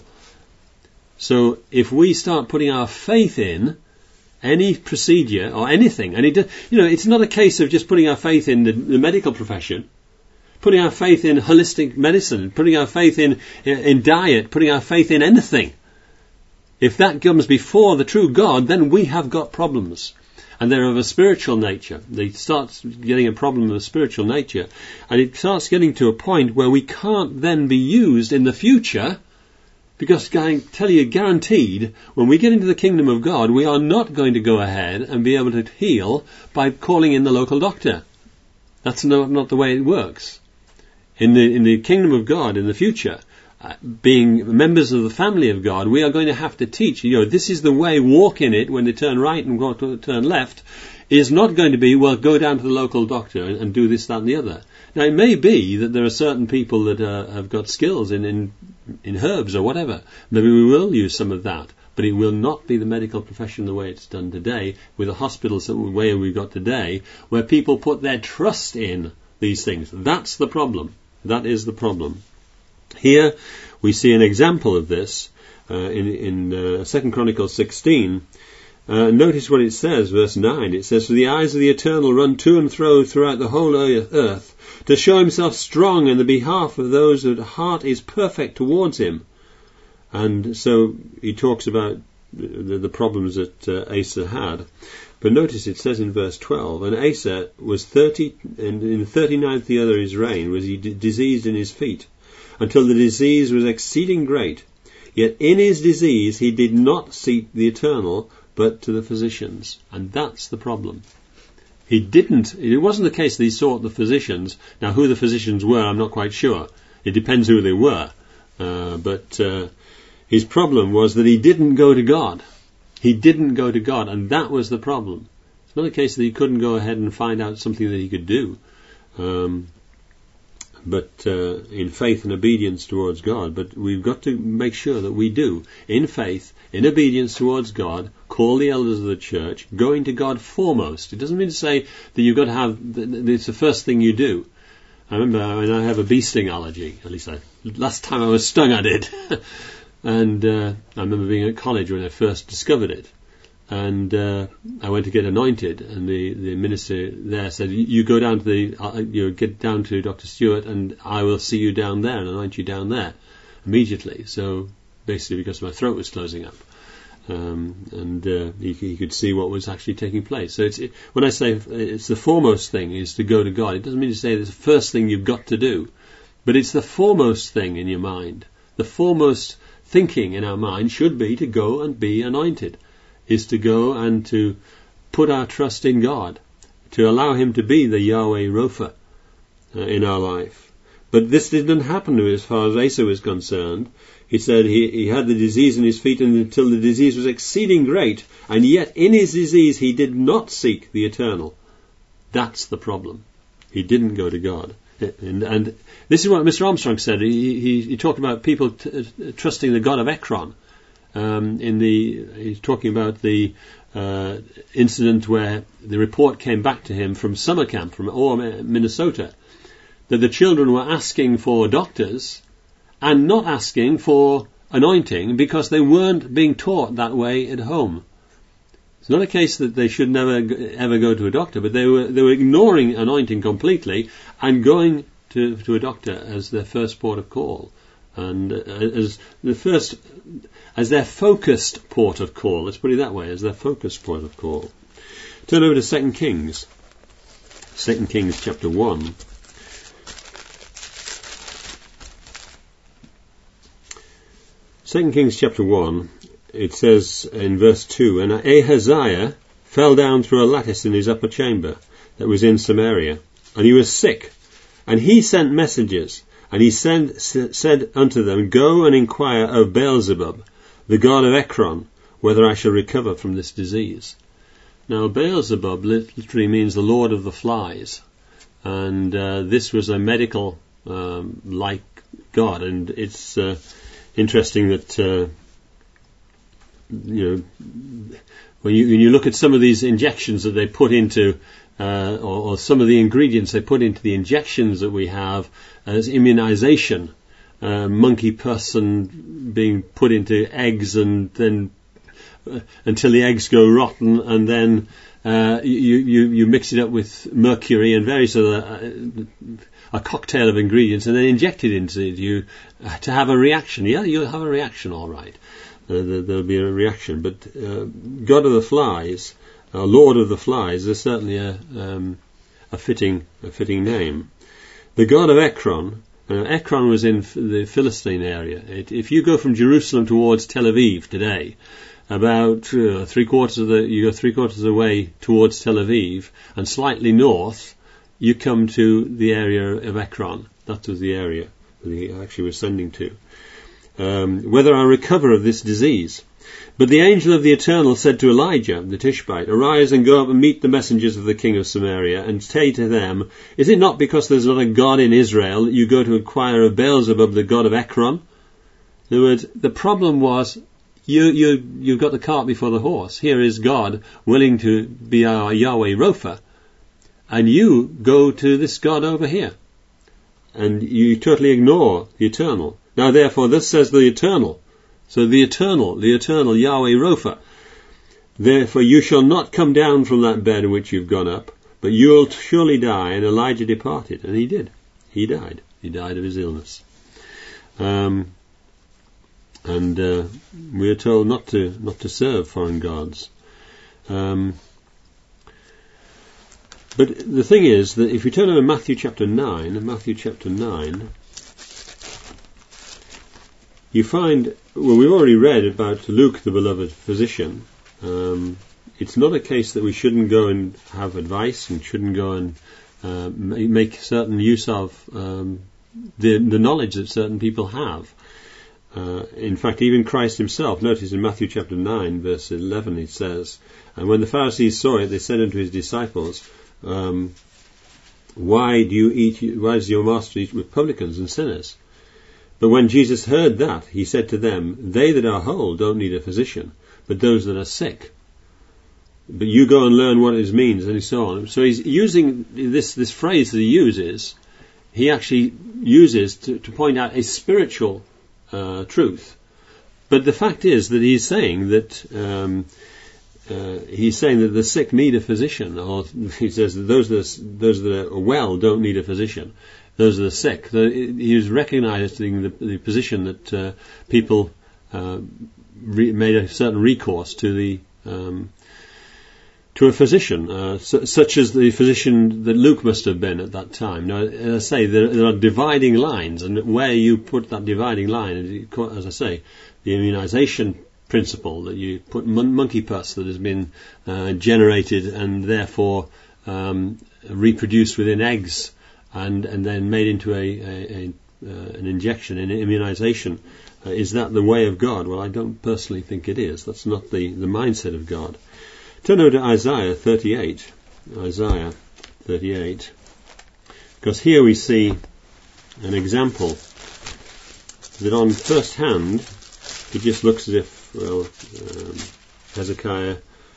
So if we start putting our faith in any procedure or anything, and it's not a case of just putting our faith in the medical profession, putting our faith in holistic medicine, putting our faith in diet, putting our faith in anything. If that comes before the true God, then we have got problems. And they're of a spiritual nature. They start getting a problem of a spiritual nature. And it starts getting to a point where we can't then be used in the future, because I tell you, guaranteed, when we get into the kingdom of God, we are not going to go ahead and be able to heal by calling in the local doctor. That's not the way it works. In the kingdom of God, in the future, being members of the family of God, we are going to have to teach, this is the way, walk in it. When they turn right and go to turn left, is not going to be, well, go down to the local doctor and do this, that and the other. Now, it may be that there are certain people that have got skills in herbs or whatever. Maybe we will use some of that, but it will not be the medical profession the way it's done today, with the hospitals the way we've got today, where people put their trust in these things. That's the problem. That is the problem. Here we see an example of this in 2 Chronicles 16. Notice what it says, verse 9. It says, "For the eyes of the Eternal run to and fro throughout the whole earth, to show himself strong in the behalf of those whose heart is perfect towards him." And so he talks about the problems that Asa had. But notice it says in verse 12, "And Asa was 30, and in the 39th year of his reign was he diseased in his feet, until the disease was exceeding great. Yet in his disease he did not seek the Eternal, but to the physicians." And that's the problem. It wasn't the case that he sought the physicians. Now, who the physicians were, I'm not quite sure. It depends who they were. But his problem was that he didn't go to God. He didn't go to God, and that was the problem. It's not a case that he couldn't go ahead and find out something that he could do. But in faith and obedience towards God. But we've got to make sure that we do, in faith, in obedience towards God, call the elders of the church, going to God foremost. It doesn't mean to say that you've got to have, it's the first thing you do. I remember I have a bee sting allergy, at least last time I was stung I did. And I remember being at college when I first discovered it. And I went to get anointed, and the minister there said, "You go down to get down to Dr. Stewart, and I will see you down there and anoint you down there immediately." So basically, because my throat was closing up, and he could see what was actually taking place. So when I say it's the foremost thing is to go to God, it doesn't mean to say it's the first thing you've got to do, but it's the foremost thing in your mind. The foremost thinking in our mind should be to go and be anointed, is to go and to put our trust in God, to allow him to be the Yahweh Ropha in our life. But this didn't happen to him as far as Asa was concerned. He said he had the disease in his feet until the disease was exceeding great, and yet in his disease he did not seek the eternal. That's the problem. He didn't go to God. And this is what Mr. Armstrong said. He talked about people trusting the God of Ekron. He's talking about the incident where the report came back to him from summer camp, from Orr, Minnesota, that the children were asking for doctors and not asking for anointing because they weren't being taught that way at home. It's not a case that they should never ever go to a doctor, but they were ignoring anointing completely and going to a doctor as their first port of call, and as their focused port of call. Let's put it that way, as their focused port of call. Turn over to 2 Kings. 2 Kings chapter 1. 2 Kings chapter 1, it says in verse 2, And Ahaziah fell down through a lattice in his upper chamber that was in Samaria, and he was sick. And he sent messengers, and he said unto them, Go and inquire of Beelzebub, the god of Ekron, whether I shall recover from this disease. Now Beelzebub literally means the Lord of the Flies, and this was a medical like god, and it's interesting that when you look at some of these injections that they put into, or some of the ingredients they put into the injections that we have as immunization, monkey pus and being put into eggs, and then until the eggs go rotten, and then you mix it up with mercury and various other a cocktail of ingredients, and then inject it into you to have a reaction. Yeah, you'll have a reaction, all right. There'll be a reaction. But God of the Flies, Lord of the Flies, is certainly a fitting name. The god of Ekron. Ekron was in the Philistine area. If you go from Jerusalem towards Tel Aviv today, about three quarters of the way towards Tel Aviv, and slightly north, you come to the area of Ekron. That was the area that he actually was sending to. Whether I recover of this disease. But the angel of the Eternal said to Elijah the Tishbite, Arise and go up and meet the messengers of the king of Samaria, and say to them, Is it not because there's not a God in Israel that you go to inquire of Beelzebub, the god of Ekron? In other words, the problem was, you've got the cart before the horse. Here is God willing to be our Yahweh Ropha, and you go to this God over here, and you totally ignore the Eternal. Now therefore, this says the Eternal. So the Eternal Yahweh Ropha. Therefore you shall not come down from that bed in which you've gone up, but you'll surely die. And Elijah departed, and he did. He died. He died of his illness. And we are told not to serve foreign gods. But the thing is that if you turn over Matthew chapter 9, you find, well, we've already read about Luke, the beloved physician. It's not a case that we shouldn't go and have advice and shouldn't go and make certain use of the knowledge that certain people have. In fact, even Christ himself, notice in Matthew chapter 9, verse 11, it says, And when the Pharisees saw it, they said unto his disciples, why does your master eat with publicans and sinners? But when Jesus heard that, he said to them, They that are whole don't need a physician, but those that are sick. But you go and learn what it means, and so on. So he's using this phrase that he uses, he actually uses to point out a spiritual truth. But the fact is that he's saying that the sick need a physician, or he says that those that are well don't need a physician. Those that are sick. He was recognizing the position that people made a certain recourse to the to a physician, such as the physician that Luke must have been at that time. Now, as I say, there are dividing lines, and where you put that dividing line, as I say, the immunization principle, that you put monkey pus that has been generated and therefore reproduced within eggs and then made into an injection, an immunization. Is that the way of God? Well, I don't personally think it is. That's not the mindset of God. Turn over to Isaiah 38. Isaiah 38. Because here we see an example that on first hand, it just looks as if, Hezekiah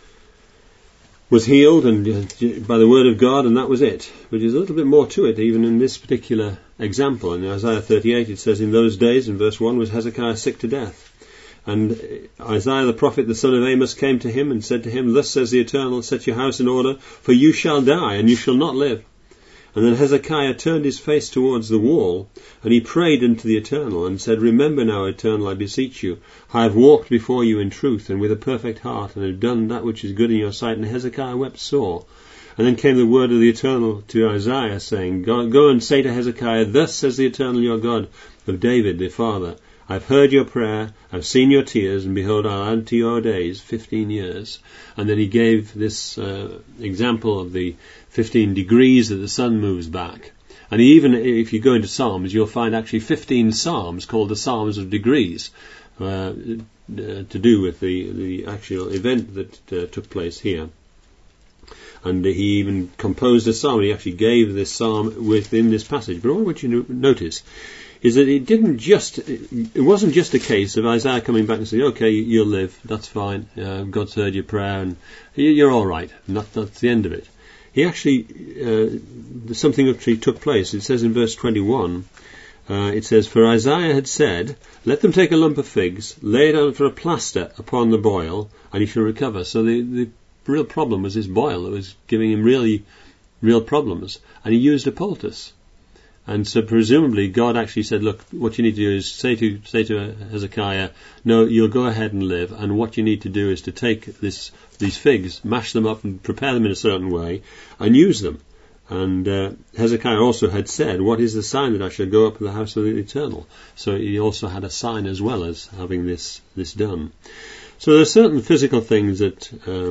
was healed and by the word of God, and that was it. But there's a little bit more to it, even in this particular example. In Isaiah 38, it says, in those days, in verse 1, was Hezekiah sick to death. And Isaiah the prophet, the son of Amos, came to him and said to him, thus says the Eternal, set your house in order, for you shall die, and you shall not live. And then Hezekiah turned his face towards the wall, and he prayed unto the Eternal, and said, remember now, Eternal, I beseech you, I have walked before you in truth, and with a perfect heart, and have done that which is good in your sight. And Hezekiah wept sore. And then came the word of the Eternal to Isaiah, saying, go and say to Hezekiah, thus says the Eternal your God, of David the father, I've heard your prayer, I've seen your tears, and behold, I'll add to your days 15 years. And then he gave this example of the 15 degrees that the sun moves back. And even if you go into Psalms, you'll find actually 15 Psalms called the Psalms of Degrees, to do with the actual event that took place here. And he even composed a psalm. He actually gave this psalm within this passage. But what I want you to notice is that it wasn't just a case of Isaiah coming back and saying, okay, you'll live, that's fine, God's heard your prayer, and you're all right, and that's the end of it. He actually, something actually took place. It says in verse 21, it says, for Isaiah had said, let them take a lump of figs, lay it on for a plaster upon the boil, and he shall recover. So the real problem was this boil that was giving him real problems, and he used a poultice. And so presumably God actually said, look, what you need to do is say to Hezekiah, no, you'll go ahead and live, and what you need to do is to take these figs, mash them up and prepare them in a certain way, and use them. And Hezekiah also had said, what is the sign that I shall go up to the house of the Eternal? So he also had a sign as well as having this done. So there are certain physical things that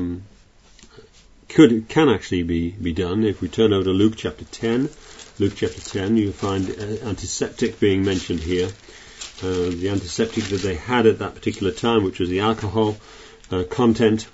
can actually be done. If we turn over to Luke chapter 10, you'll find antiseptic being mentioned here. The antiseptic that they had at that particular time, which was the alcohol content.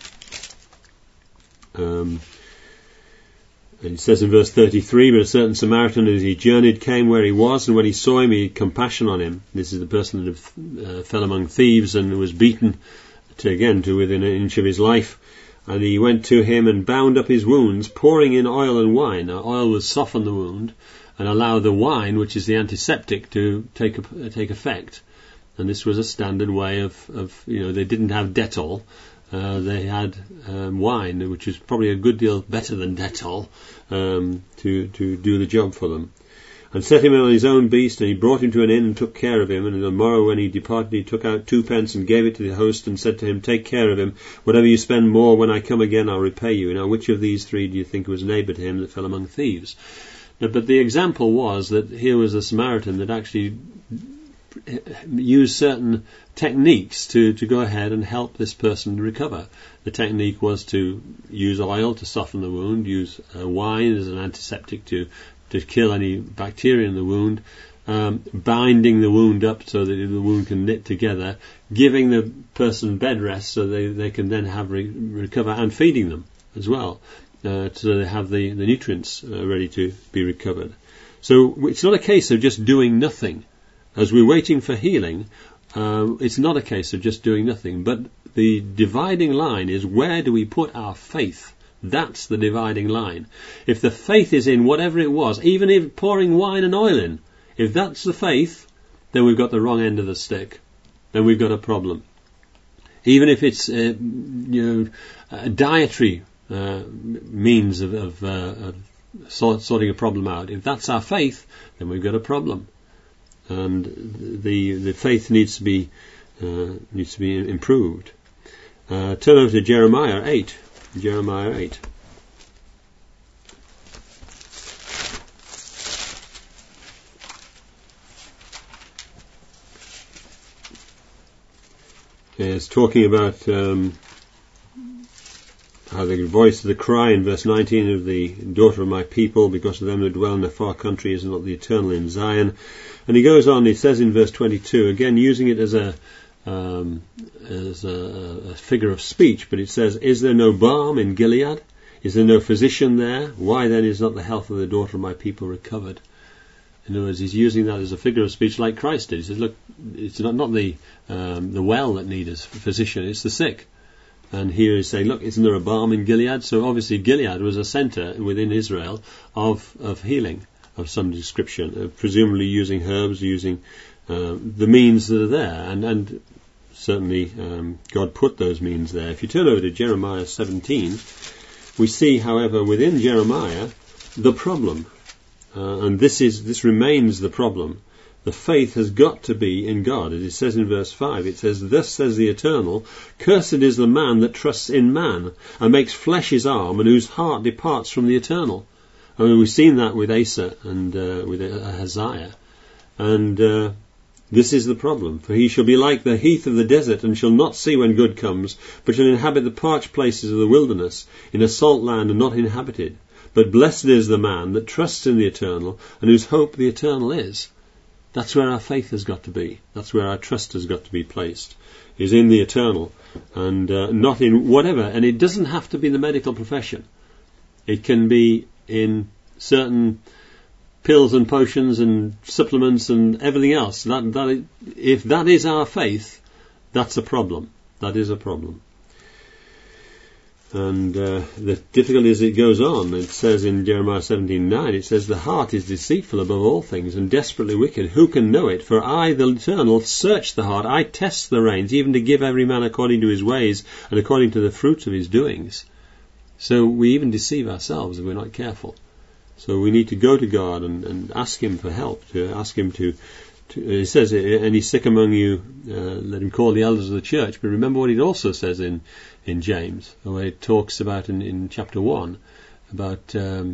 And it says in verse 33, but a certain Samaritan as he journeyed came where he was, and when he saw him he had compassion on him. This is the person that fell among thieves and was beaten to within an inch of his life. And he went to him and bound up his wounds, pouring in oil and wine. Now, oil would soften the wound and allow the wine, which is the antiseptic, to take effect. And this was a standard way of they didn't have Dettol. They had wine, which was probably a good deal better than Dettol, to do the job for them. And set him on his own beast, and he brought him to an inn and took care of him. And on the morrow when he departed, he took out 2 pence and gave it to the host and said to him, take care of him. Whatever you spend more, when I come again, I'll repay you. Now, which of these 3 do you think was neighbour to him that fell among thieves? Now, but the example was that here was a Samaritan that actually used certain techniques to go ahead and help this person recover. The technique was to use oil to soften the wound, use wine as an antiseptic to kill any bacteria in the wound, binding the wound up so that the wound can knit together, giving the person bed rest so they can then have recover, and feeding them as well, so they have the nutrients ready to be recovered. So it's not a case of just doing nothing. As we're waiting for healing, it's not a case of just doing nothing, but the dividing line is, where do we put our faith? That's the dividing line. If the faith is in whatever it was, even if pouring wine and oil in, if that's the faith, then we've got the wrong end of the stick. Then we've got a problem. Even if it's a dietary means of sorting a problem out, if that's our faith, then we've got a problem. And the faith needs to be needs to be improved. Turn over to Jeremiah 8. Jeremiah 8. It's talking about how the voice of the cry in verse 19 of the daughter of my people, because of them who dwell in a far country, is not the eternal in Zion. And he goes on, he says in verse 22, again using it as a figure of speech, but it says, is there no balm in Gilead? Is there no physician there? Why then is not the health of the daughter of my people recovered? In other words, he's using that as a figure of speech like Christ did. He says, look, it's not the well that need a physician, it's the sick. And here he's saying, look, isn't there a balm in Gilead? So obviously Gilead was a centre within Israel of healing of some description, presumably using herbs, using the means that are there. And certainly God put those means there. If you turn over to Jeremiah 17, we see, however, within Jeremiah, the problem. And this remains the problem. The faith has got to be in God. As it says in verse 5, it says, thus says the Eternal, cursed is the man that trusts in man, and makes flesh his arm, and whose heart departs from the Eternal. I mean, we've seen that with Asa and with Ahaziah. And this is the problem. For he shall be like the heath of the desert, and shall not see when good comes, but shall inhabit the parched places of the wilderness, in a salt land and not inhabited. But blessed is the man that trusts in the Eternal, and whose hope the Eternal is. That's where our faith has got to be. That's where our trust has got to be placed, is in the Eternal, and not in whatever. And it doesn't have to be the medical profession. It can be in certain pills and potions and supplements and everything else. If that is our faith, that's a problem. That is a problem. And the difficulty as it goes on, it says in Jeremiah 17:9, it says, the heart is deceitful above all things and desperately wicked. Who can know it? For I, the Eternal, search the heart. I test the reins, even to give every man according to his ways and according to the fruits of his doings. So we even deceive ourselves if we're not careful. So we need to go to God and ask Him for help, to ask Him to it says, any sick among you, let him call the elders of the church. But remember what it also says in James, where it talks about in chapter 1 about count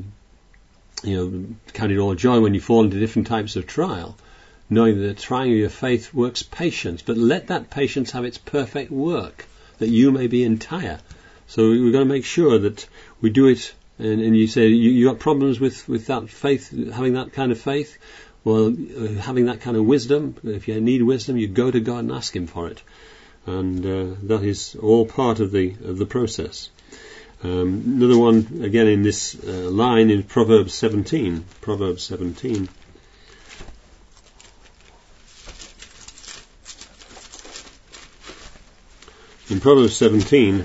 it all joy when you fall into different types of trial, knowing that the trying of your faith works patience, but let that patience have its perfect work, that you may be entire. So we've got to make sure that we do it. And you say you got problems with that faith, having that kind of faith. Well, having that kind of wisdom, if you need wisdom, you go to God and ask Him for it. And that is all part of the process. Another one, again in this line, in Proverbs 17. Proverbs 17. In Proverbs 17,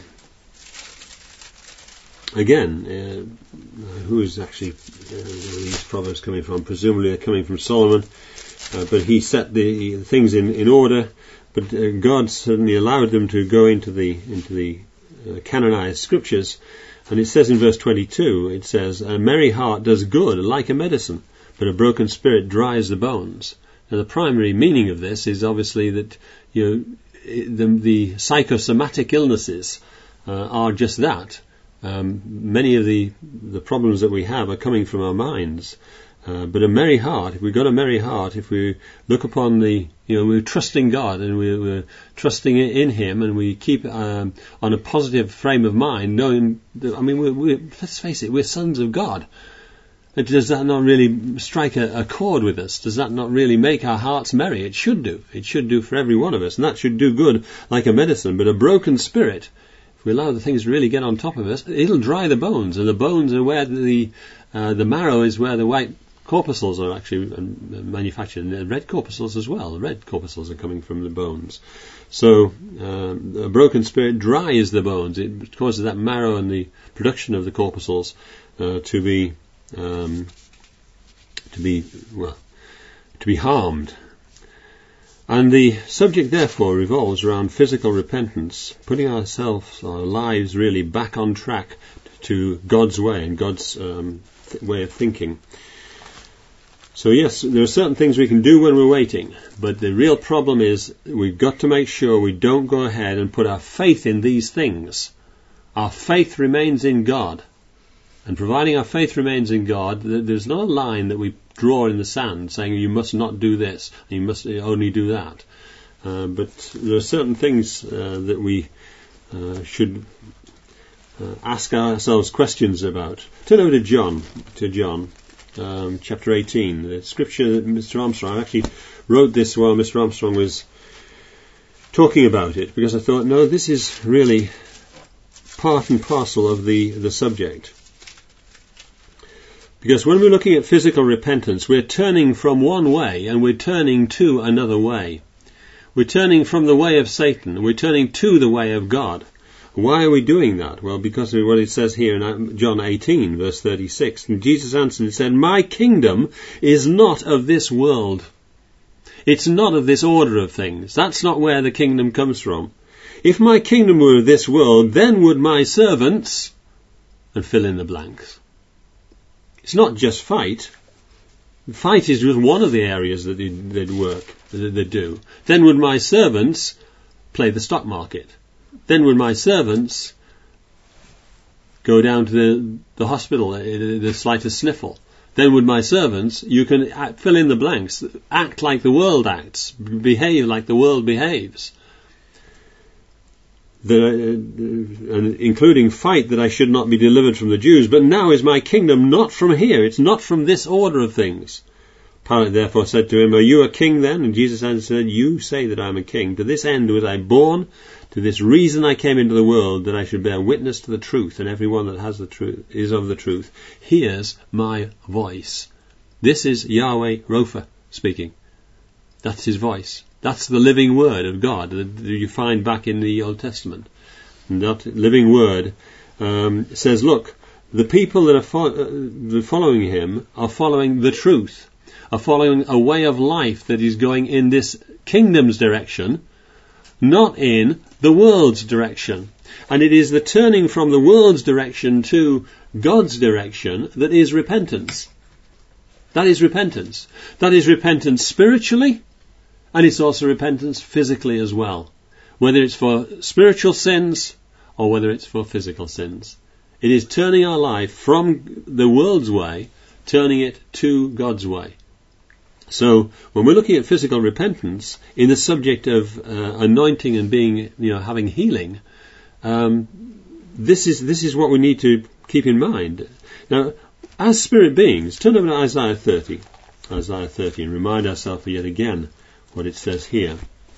again, who is actually these Proverbs coming from? Presumably they're coming from Solomon, but he set the things in order. But God certainly allowed them to go into the canonized scriptures. And it says in verse 22, it says, a merry heart does good like a medicine, but a broken spirit dries the bones. Now the primary meaning of this is obviously that the psychosomatic illnesses are just that. Many of the problems that we have are coming from our minds. But a merry heart, if we've got a merry heart, if we look upon we're trusting God and we're trusting in Him, and we keep on a positive frame of mind, knowing that, let's face it, we're sons of God. Does that not really strike a chord with us? Does that not really make our hearts merry? It should do. It should do for every one of us, and that should do good like a medicine. But a broken spirit, if we allow the things to really get on top of us, it'll dry the bones, and the bones are where the marrow is, where the white corpuscles are actually manufactured, and the red corpuscles as well. The red corpuscles are coming from the bones. So a broken spirit dries the bones. It causes that marrow and the production of the corpuscles to be harmed. And the subject therefore revolves around physical repentance, putting our lives really back on track to God's way and God's way of thinking. So yes, there are certain things we can do when we're waiting, but the real problem is we've got to make sure we don't go ahead and put our faith in these things. Our faith remains in God. And providing our faith remains in God, there's not a line that we draw in the sand saying you must not do this, you must only do that. But there are certain things that we should ask ourselves questions about. Turn over to John chapter 18. The scripture that Mr. Armstrong, I actually wrote this while Mr. Armstrong was talking about it, because I thought, no, this is really part and parcel of the subject. Because when we're looking at physical repentance, we're turning from one way and we're turning to another way. We're turning from the way of Satan, we're turning to the way of God. Why are we doing that? Well, because of what it says here in John 18, verse 36. And Jesus answered and said, "My kingdom is not of this world." It's not of this order of things. That's not where the kingdom comes from. If my kingdom were of this world, then would my servants, and fill in the blanks. It's not just fight. Fight is just one of the areas that they'd work, that they do. Then would my servants play the stock market. Then would my servants go down to the hospital, the slightest sniffle. Then would my servants, you can fill in the blanks, act like the world acts, behave like the world behaves. And including fight that I should not be delivered from the Jews. But now is my kingdom not from here. It's not from this order of things. Pilate therefore said to him, "Are you a king then?" And Jesus answered, "You say that I am a king. To this end was I born. To this reason I came into the world, that I should bear witness to the truth. And everyone that has the truth is of the truth. Hears my voice." This is Yahweh Ropha speaking. That's his voice. That's the living word of God that you find back in the Old Testament. And that living word says, look, the people that are following him are following the truth, are following a way of life that is going in this kingdom's direction, not in the world's direction. And it is the turning from the world's direction to God's direction that is repentance. That is repentance. That is repentance spiritually, and it's also repentance physically as well. Whether it's for spiritual sins or whether it's for physical sins. It is turning our life from the world's way, turning it to God's way. So when we're looking at physical repentance in the subject of anointing and being, having healing, this is what we need to keep in mind. Now, as spirit beings, turn over to Isaiah 30. Isaiah 30, and remind ourselves yet again what it says here.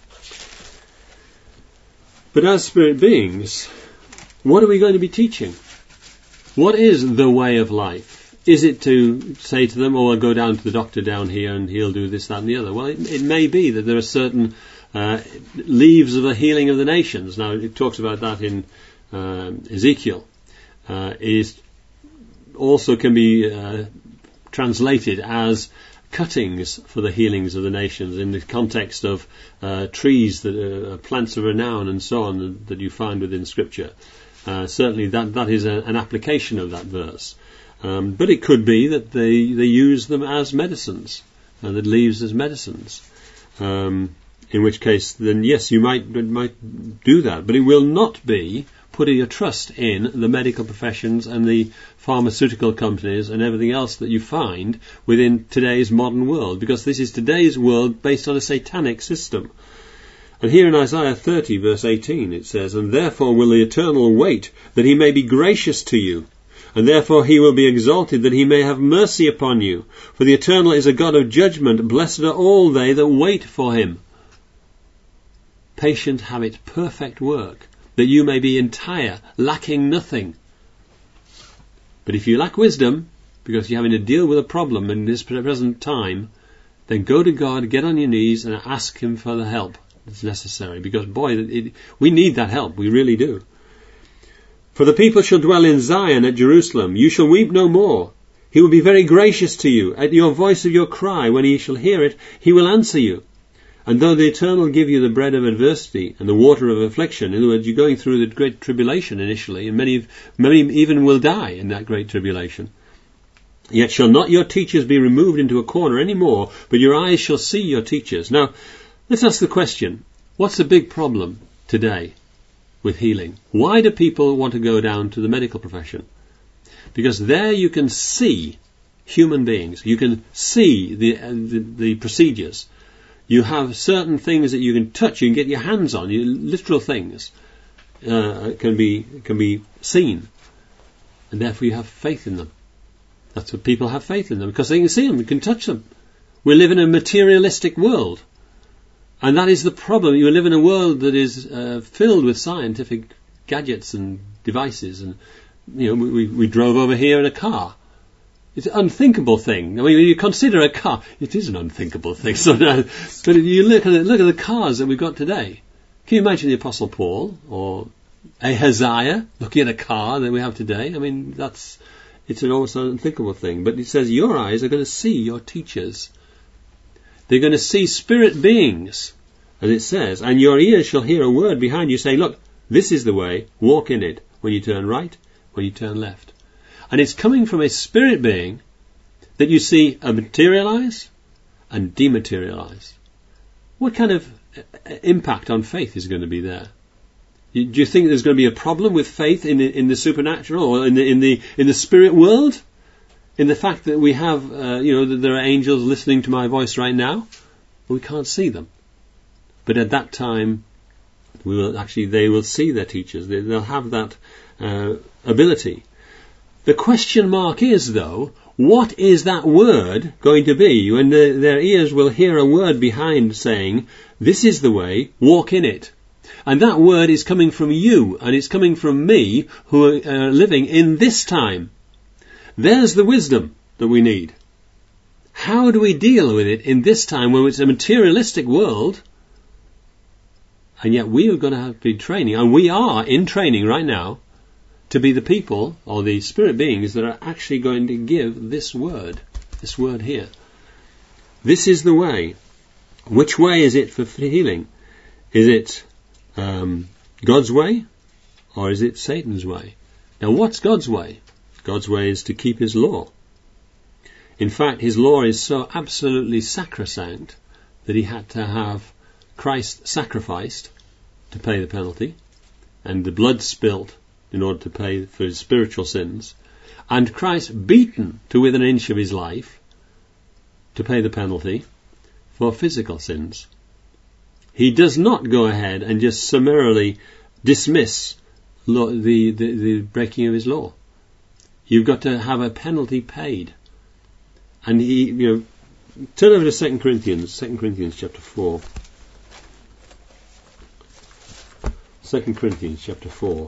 But as spirit beings, what are we going to be teaching? What is the way of life? Is it to say to them, I'll go down to the doctor down here and he'll do this, that and the other? Well, it may be that there are certain leaves of the healing of the nations. Now, it talks about that in Ezekiel. It also can be translated as cuttings for the healings of the nations in the context of trees that are plants of renown and so on that you find within Scripture. Certainly that is an application of that verse. But it could be that they use them as medicines, the leaves as medicines. In which case, then yes, you might do that. But it will not be putting your trust in the medical professions and the pharmaceutical companies and everything else that you find within today's modern world, because this is today's world based on a satanic system. And here in Isaiah 30 verse 18 it says, "And therefore will the Eternal wait, that he may be gracious to you, and therefore he will be exalted, that he may have mercy upon you. For the Eternal is a God of judgment, blessed are all they that wait for him." Patient have it perfect work, that you may be entire, lacking nothing. But if you lack wisdom, because you're having to deal with a problem in this present time, then go to God, get on your knees and ask him for the help that's necessary. Because we need that help, we really do. "For the people shall dwell in Zion at Jerusalem. You shall weep no more. He will be very gracious to you. At your voice of your cry, when he shall hear it, he will answer you. And though the Eternal give you the bread of adversity and the water of affliction," in other words, you're going through the great tribulation initially, and many even will die in that great tribulation. Yet shall not your teachers be removed into a corner any more, but your eyes shall see your teachers. Now, let's ask the question, what's the big problem today with healing? Why do people want to go down to the medical profession? Because there you can see human beings. You can see the procedures. You have certain things that you can touch, you can get your hands on, literal things can be seen. And therefore you have faith in them. That's what people have faith in them, because they can see them, you can touch them. We live in a materialistic world. And that is the problem. You live in a world that is filled with scientific gadgets and devices. And we drove over here in a car. It's an unthinkable thing. I mean, when you consider a car, it is an unthinkable thing. But if you look at the cars that we've got today, can you imagine the Apostle Paul or Ahaziah looking at a car that we have today? I mean, it's an almost unthinkable thing. But it says your eyes are going to see your teachers. They're going to see spirit beings. And it says, and your ears shall hear a word behind you saying, look, this is the way, walk in it, when you turn right, when you turn left. And it's coming from a spirit being that you see materialize and dematerialize. What kind of impact on faith is going to be there? Do you think there's going to be a problem with faith in the supernatural or in the spirit world? In the fact that we have, that there are angels listening to my voice right now? Well, we can't see them. But at that time, they will see their teachers. They'll have that ability. The question mark is, though, what is that word going to be when their ears will hear a word behind saying, this is the way, walk in it. And that word is coming from you, and it's coming from me, who are living in this time. There's the wisdom that we need. How do we deal with it in this time when it's a materialistic world? And yet we are going to have to be training, and we are in training right now, to be the people, or the spirit beings, that are actually going to give this word here. This is the way. Which way is it for healing? Is it God's way, or is it Satan's way? Now, what's God's way? God's way is to keep his law. In fact, his law is so absolutely sacrosanct that he had to have Christ sacrificed to pay the penalty, and the blood spilt in order to pay for his spiritual sins, and Christ beaten to within an inch of his life to pay the penalty for physical sins. He does not go ahead and just summarily dismiss the breaking of his law. You've got to have a penalty paid. And turn over to 2 Corinthians chapter 4. 2 Corinthians chapter 4.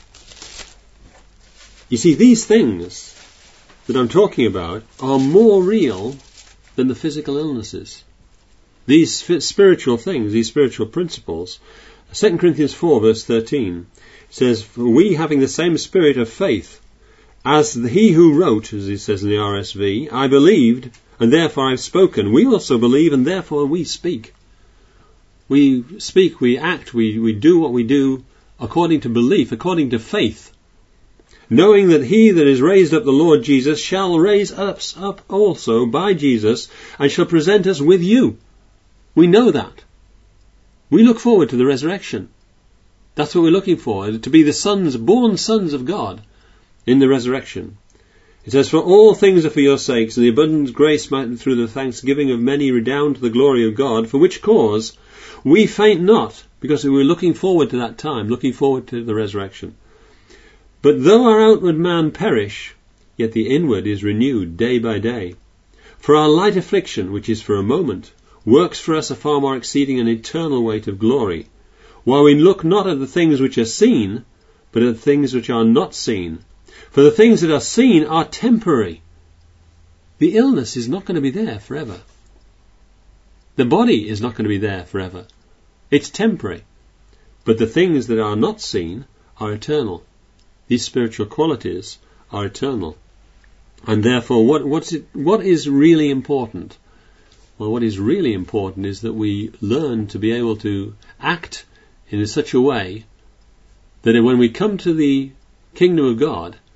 You see, these things that I'm talking about are more real than the physical illnesses. These spiritual things, these spiritual principles. 2 Corinthians 4 verse 13 says, for we having the same spirit of faith, as he who wrote, as it says in the RSV, I believed, and therefore I've spoken. We also believe, and therefore we speak. We speak, we act, we do what we do according to belief, according to faith. Knowing that he that is raised up the Lord Jesus shall raise us up also by Jesus, and shall present us with you. We know that. We look forward to the resurrection. That's what we're looking for, to be the born sons of God in the resurrection. It says, for all things are for your sakes, and the abundant grace might through the thanksgiving of many redound to the glory of God, for which cause we faint not, because we're looking forward to that time, looking forward to the resurrection. But though our outward man perish, yet the inward is renewed day by day. For our light affliction, which is for a moment, works for us a far more exceeding and eternal weight of glory, while we look not at the things which are seen, but at the things which are not seen. For the things that are seen are temporary. The illness is not going to be there forever. The body is not going to be there forever. It's temporary. But the things that are not seen are eternal. These spiritual qualities are eternal. And therefore, what is really important? Well, what is really important is that we learn to be able to act in such a way that when we come to the kingdom of God,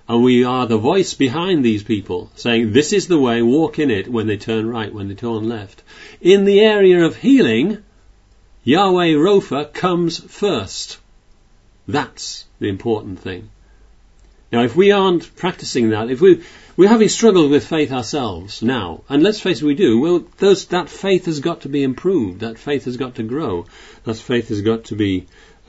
And we are the voice behind these people, saying, this is the way, walk in it, when they turn right, when they turn left. In the area of healing, Yahweh Ropha comes first. That's the important thing. Now, if we aren't practicing that, if we're having struggled with faith ourselves now, and let's face it, we do, well, that faith has got to be improved. That faith has got to grow. That faith has got to be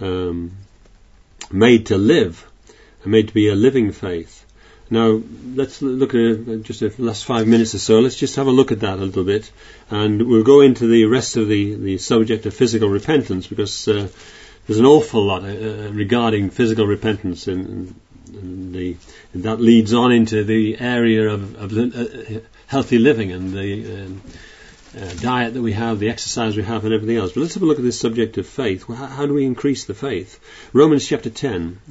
made to live, and made to be a living faith. Now, let's look at just the last 5 minutes or so. Let's just have a look at that a little bit, and we'll go into the rest of the subject of physical repentance, because there's an awful lot regarding physical repentance, and that leads on into the area of healthy living and the diet that we have, the exercise we have, and everything else. But let's have a look at this subject of faith. How do we increase the faith? Romans chapter 10.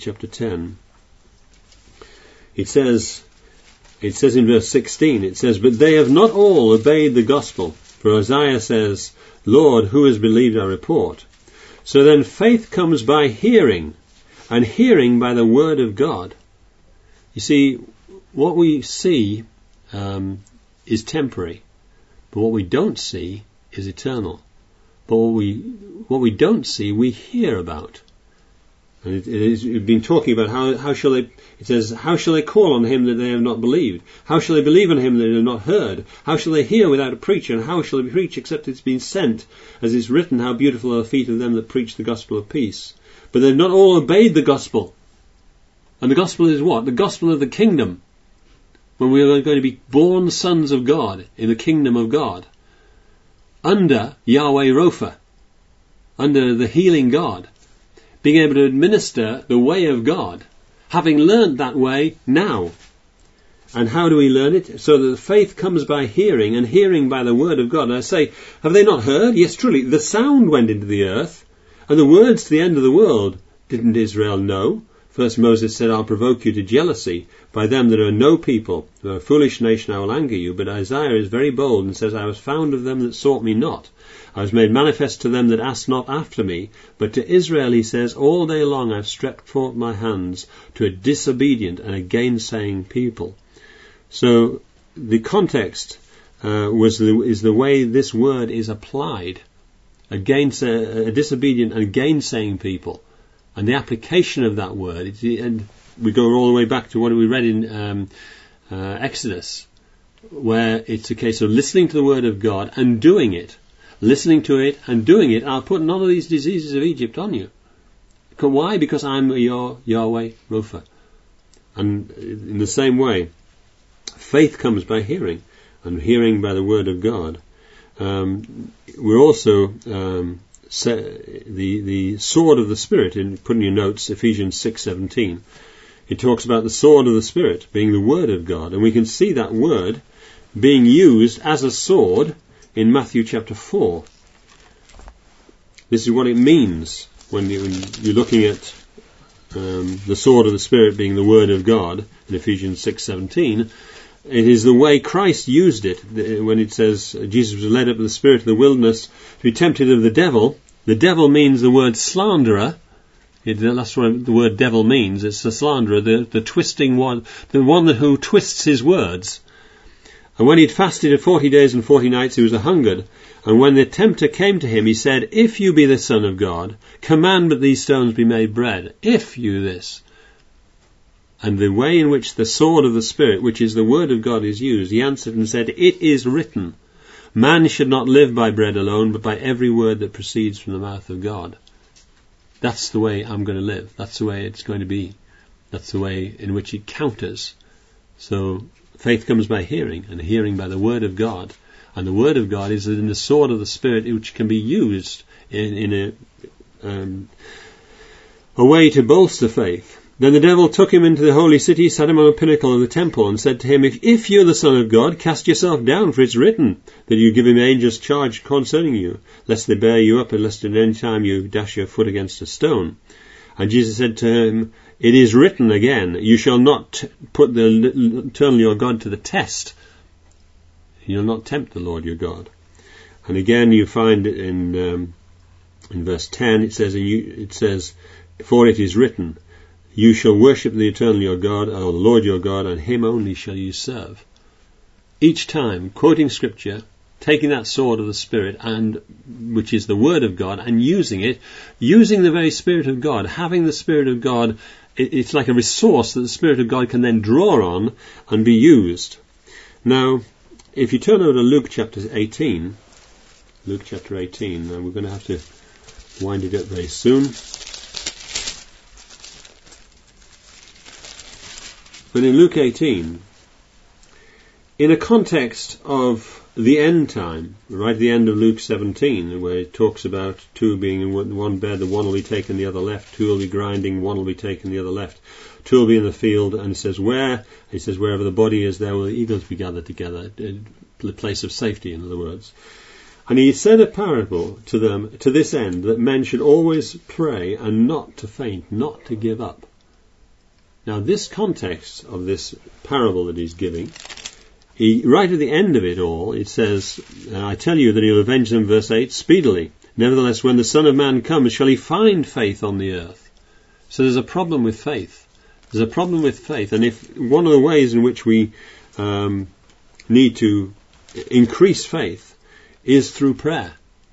It says in verse 16, it says, but they have not all obeyed the gospel. For Isaiah says, Lord, who has believed our report? So then faith comes by hearing, and hearing by the word of God. You see, what we see is temporary, but what we don't see is eternal. But what we don't see, we hear about. And we've been talking about how shall they, it says, how shall they call on him that they have not believed? How shall they believe on him that they have not heard? How shall they hear without a preacher? And how shall they preach except it's been sent? As it's written, how beautiful are the feet of them that preach the gospel of peace. But they've not all obeyed the gospel. And the gospel is what? The gospel of the kingdom. When we are going to be born sons of God in the kingdom of God. Under Yahweh Ropha. Under the healing God. Being able to administer the way of God, having learned that way now. And how do we learn it? So that the faith comes by hearing, and hearing by the word of God. And I say, have they not heard? Yes, truly, the sound went into the earth, and the words to the end of the world. Didn't Israel know? First Moses said, I'll provoke you to jealousy. By them that are no people, who are a foolish nation, I will anger you. But Isaiah is very bold, and says, I was found of them that sought me not. I was made manifest to them that asked not after me. But to Israel he says, all day long I've stretched forth my hands to a disobedient and a gainsaying people. So the context is the way this word is applied. A disobedient and gainsaying people. And the application of that word, and we go all the way back to what we read in Exodus, where it's a case of listening to the word of God and doing it. Listening to it and doing it, I'll put none of these diseases of Egypt on you. Why? Because I'm your Yahweh Ropha. And in the same way, faith comes by hearing, and hearing by the word of God. We're also the sword of the Spirit. In put in your notes, Ephesians 6:17. It talks about the sword of the Spirit being the word of God, and we can see that word being used as a sword in Matthew chapter 4. This is what it means when you're looking at the sword of the Spirit being the word of God in Ephesians 6:17. It is the way Christ used it when it says Jesus was led up in the Spirit of the wilderness to be tempted of the devil. The devil means the word slanderer. That's what the word devil means. It's the slanderer, the twisting one, the one who twists his words. And when he'd fasted 40 days and 40 nights, he was a-hungered. And when the tempter came to him, he said, if you be the Son of God, command that these stones be made bread. If you this. And the way in which the sword of the Spirit, which is the word of God, is used, he answered and said, it is written, man should not live by bread alone, but by every word that proceeds from the mouth of God. That's the way I'm going to live. That's the way it's going to be. That's the way in which it counters. So faith comes by hearing, and hearing by the word of God. And the word of God is in the sword of the Spirit, which can be used in a way to bolster faith. Then the devil took him into the holy city, sat him on a pinnacle of the temple, and said to him, if you're the Son of God, cast yourself down, for it's written that you give him angels charge concerning you, lest they bear you up, and lest at any time you dash your foot against a stone. And Jesus said to him, it is written again, you shall not put the eternal your God to the test. You'll not tempt the Lord your God. And again you find it in verse 10, it says, for it is written, You shall worship the eternal your God, or the Lord your God, and him only shall you serve. Each time, quoting Scripture, taking that sword of the Spirit, and which is the Word of God, and using it, using the very Spirit of God, having the Spirit of God, it's like a resource that the Spirit of God can then draw on and be used. Now, if you turn over to Luke chapter 18, Luke chapter 18, and we're going to have to wind it up very soon. But in Luke 18, in a context of the end time, right at the end of Luke 17, where it talks about two being in one bed, the one will be taken, the other left, two will be grinding, one will be taken, the other left, two will be in the field, and it says wherever the body is, there will the eagles be gathered together, the place of safety, in other words. And he said a parable to them to this end, that men should always pray and not to faint, not to give up. Now this context of this parable that he's giving, right at the end of it all, it says, I tell you that he'll avenge them, verse 8, speedily. Nevertheless, when the Son of Man comes, shall he find faith on the earth? So there's a problem with faith. There's a problem with faith. And if one of the ways in which we need to increase faith is through prayer.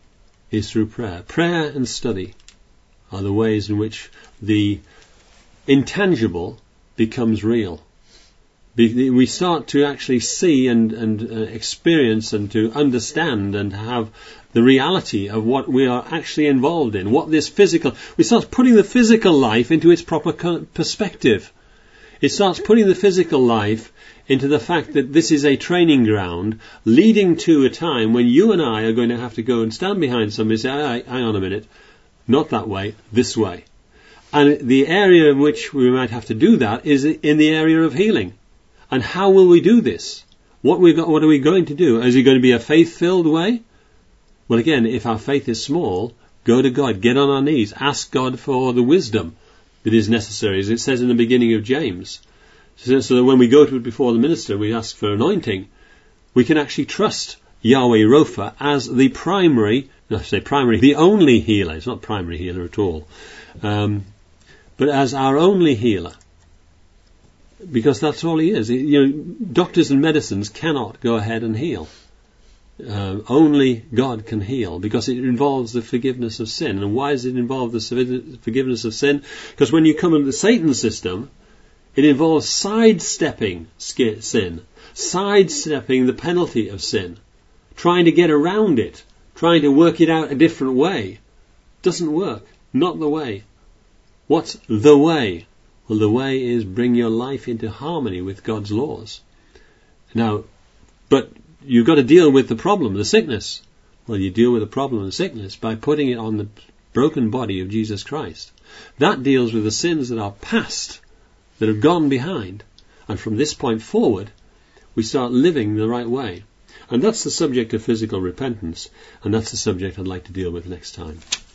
Prayer and study are the ways in which the intangible becomes real. We start to actually see and experience and to understand and have the reality of what we are actually involved in, we start putting the physical life into its proper perspective. It starts putting the physical life into the fact that this is a training ground leading to a time when you and I are going to have to go and stand behind somebody and say, hang on a minute, not that way, this way. And the area in which we might have to do that is in the area of healing. And how will we do this? What are we going to do? Is it going to be a faith-filled way? Well, again, if our faith is small, go to God, get on our knees, ask God for the wisdom that is necessary, as it says in the beginning of James. So that when we go to it before the minister, we ask for anointing, we can actually trust Yahweh Rapha as the the only healer. It's not primary healer at all. But as our only healer. Because that's all he is. Doctors and medicines cannot go ahead and heal. Only God can heal, because it involves the forgiveness of sin. And why does it involve the forgiveness of sin? Because when you come into the Satan system, it involves sidestepping sin, sidestepping the penalty of sin, trying to get around it, trying to work it out a different way. Doesn't work. Not the way. What's the way? Well, the way is bring your life into harmony with God's laws. Now, but you've got to deal with the problem, the sickness. Well, you deal with the problem of the sickness by putting it on the broken body of Jesus Christ. That deals with the sins that are past, that have gone behind. And from this point forward, we start living the right way. And that's the subject of physical repentance. And that's the subject I'd like to deal with next time.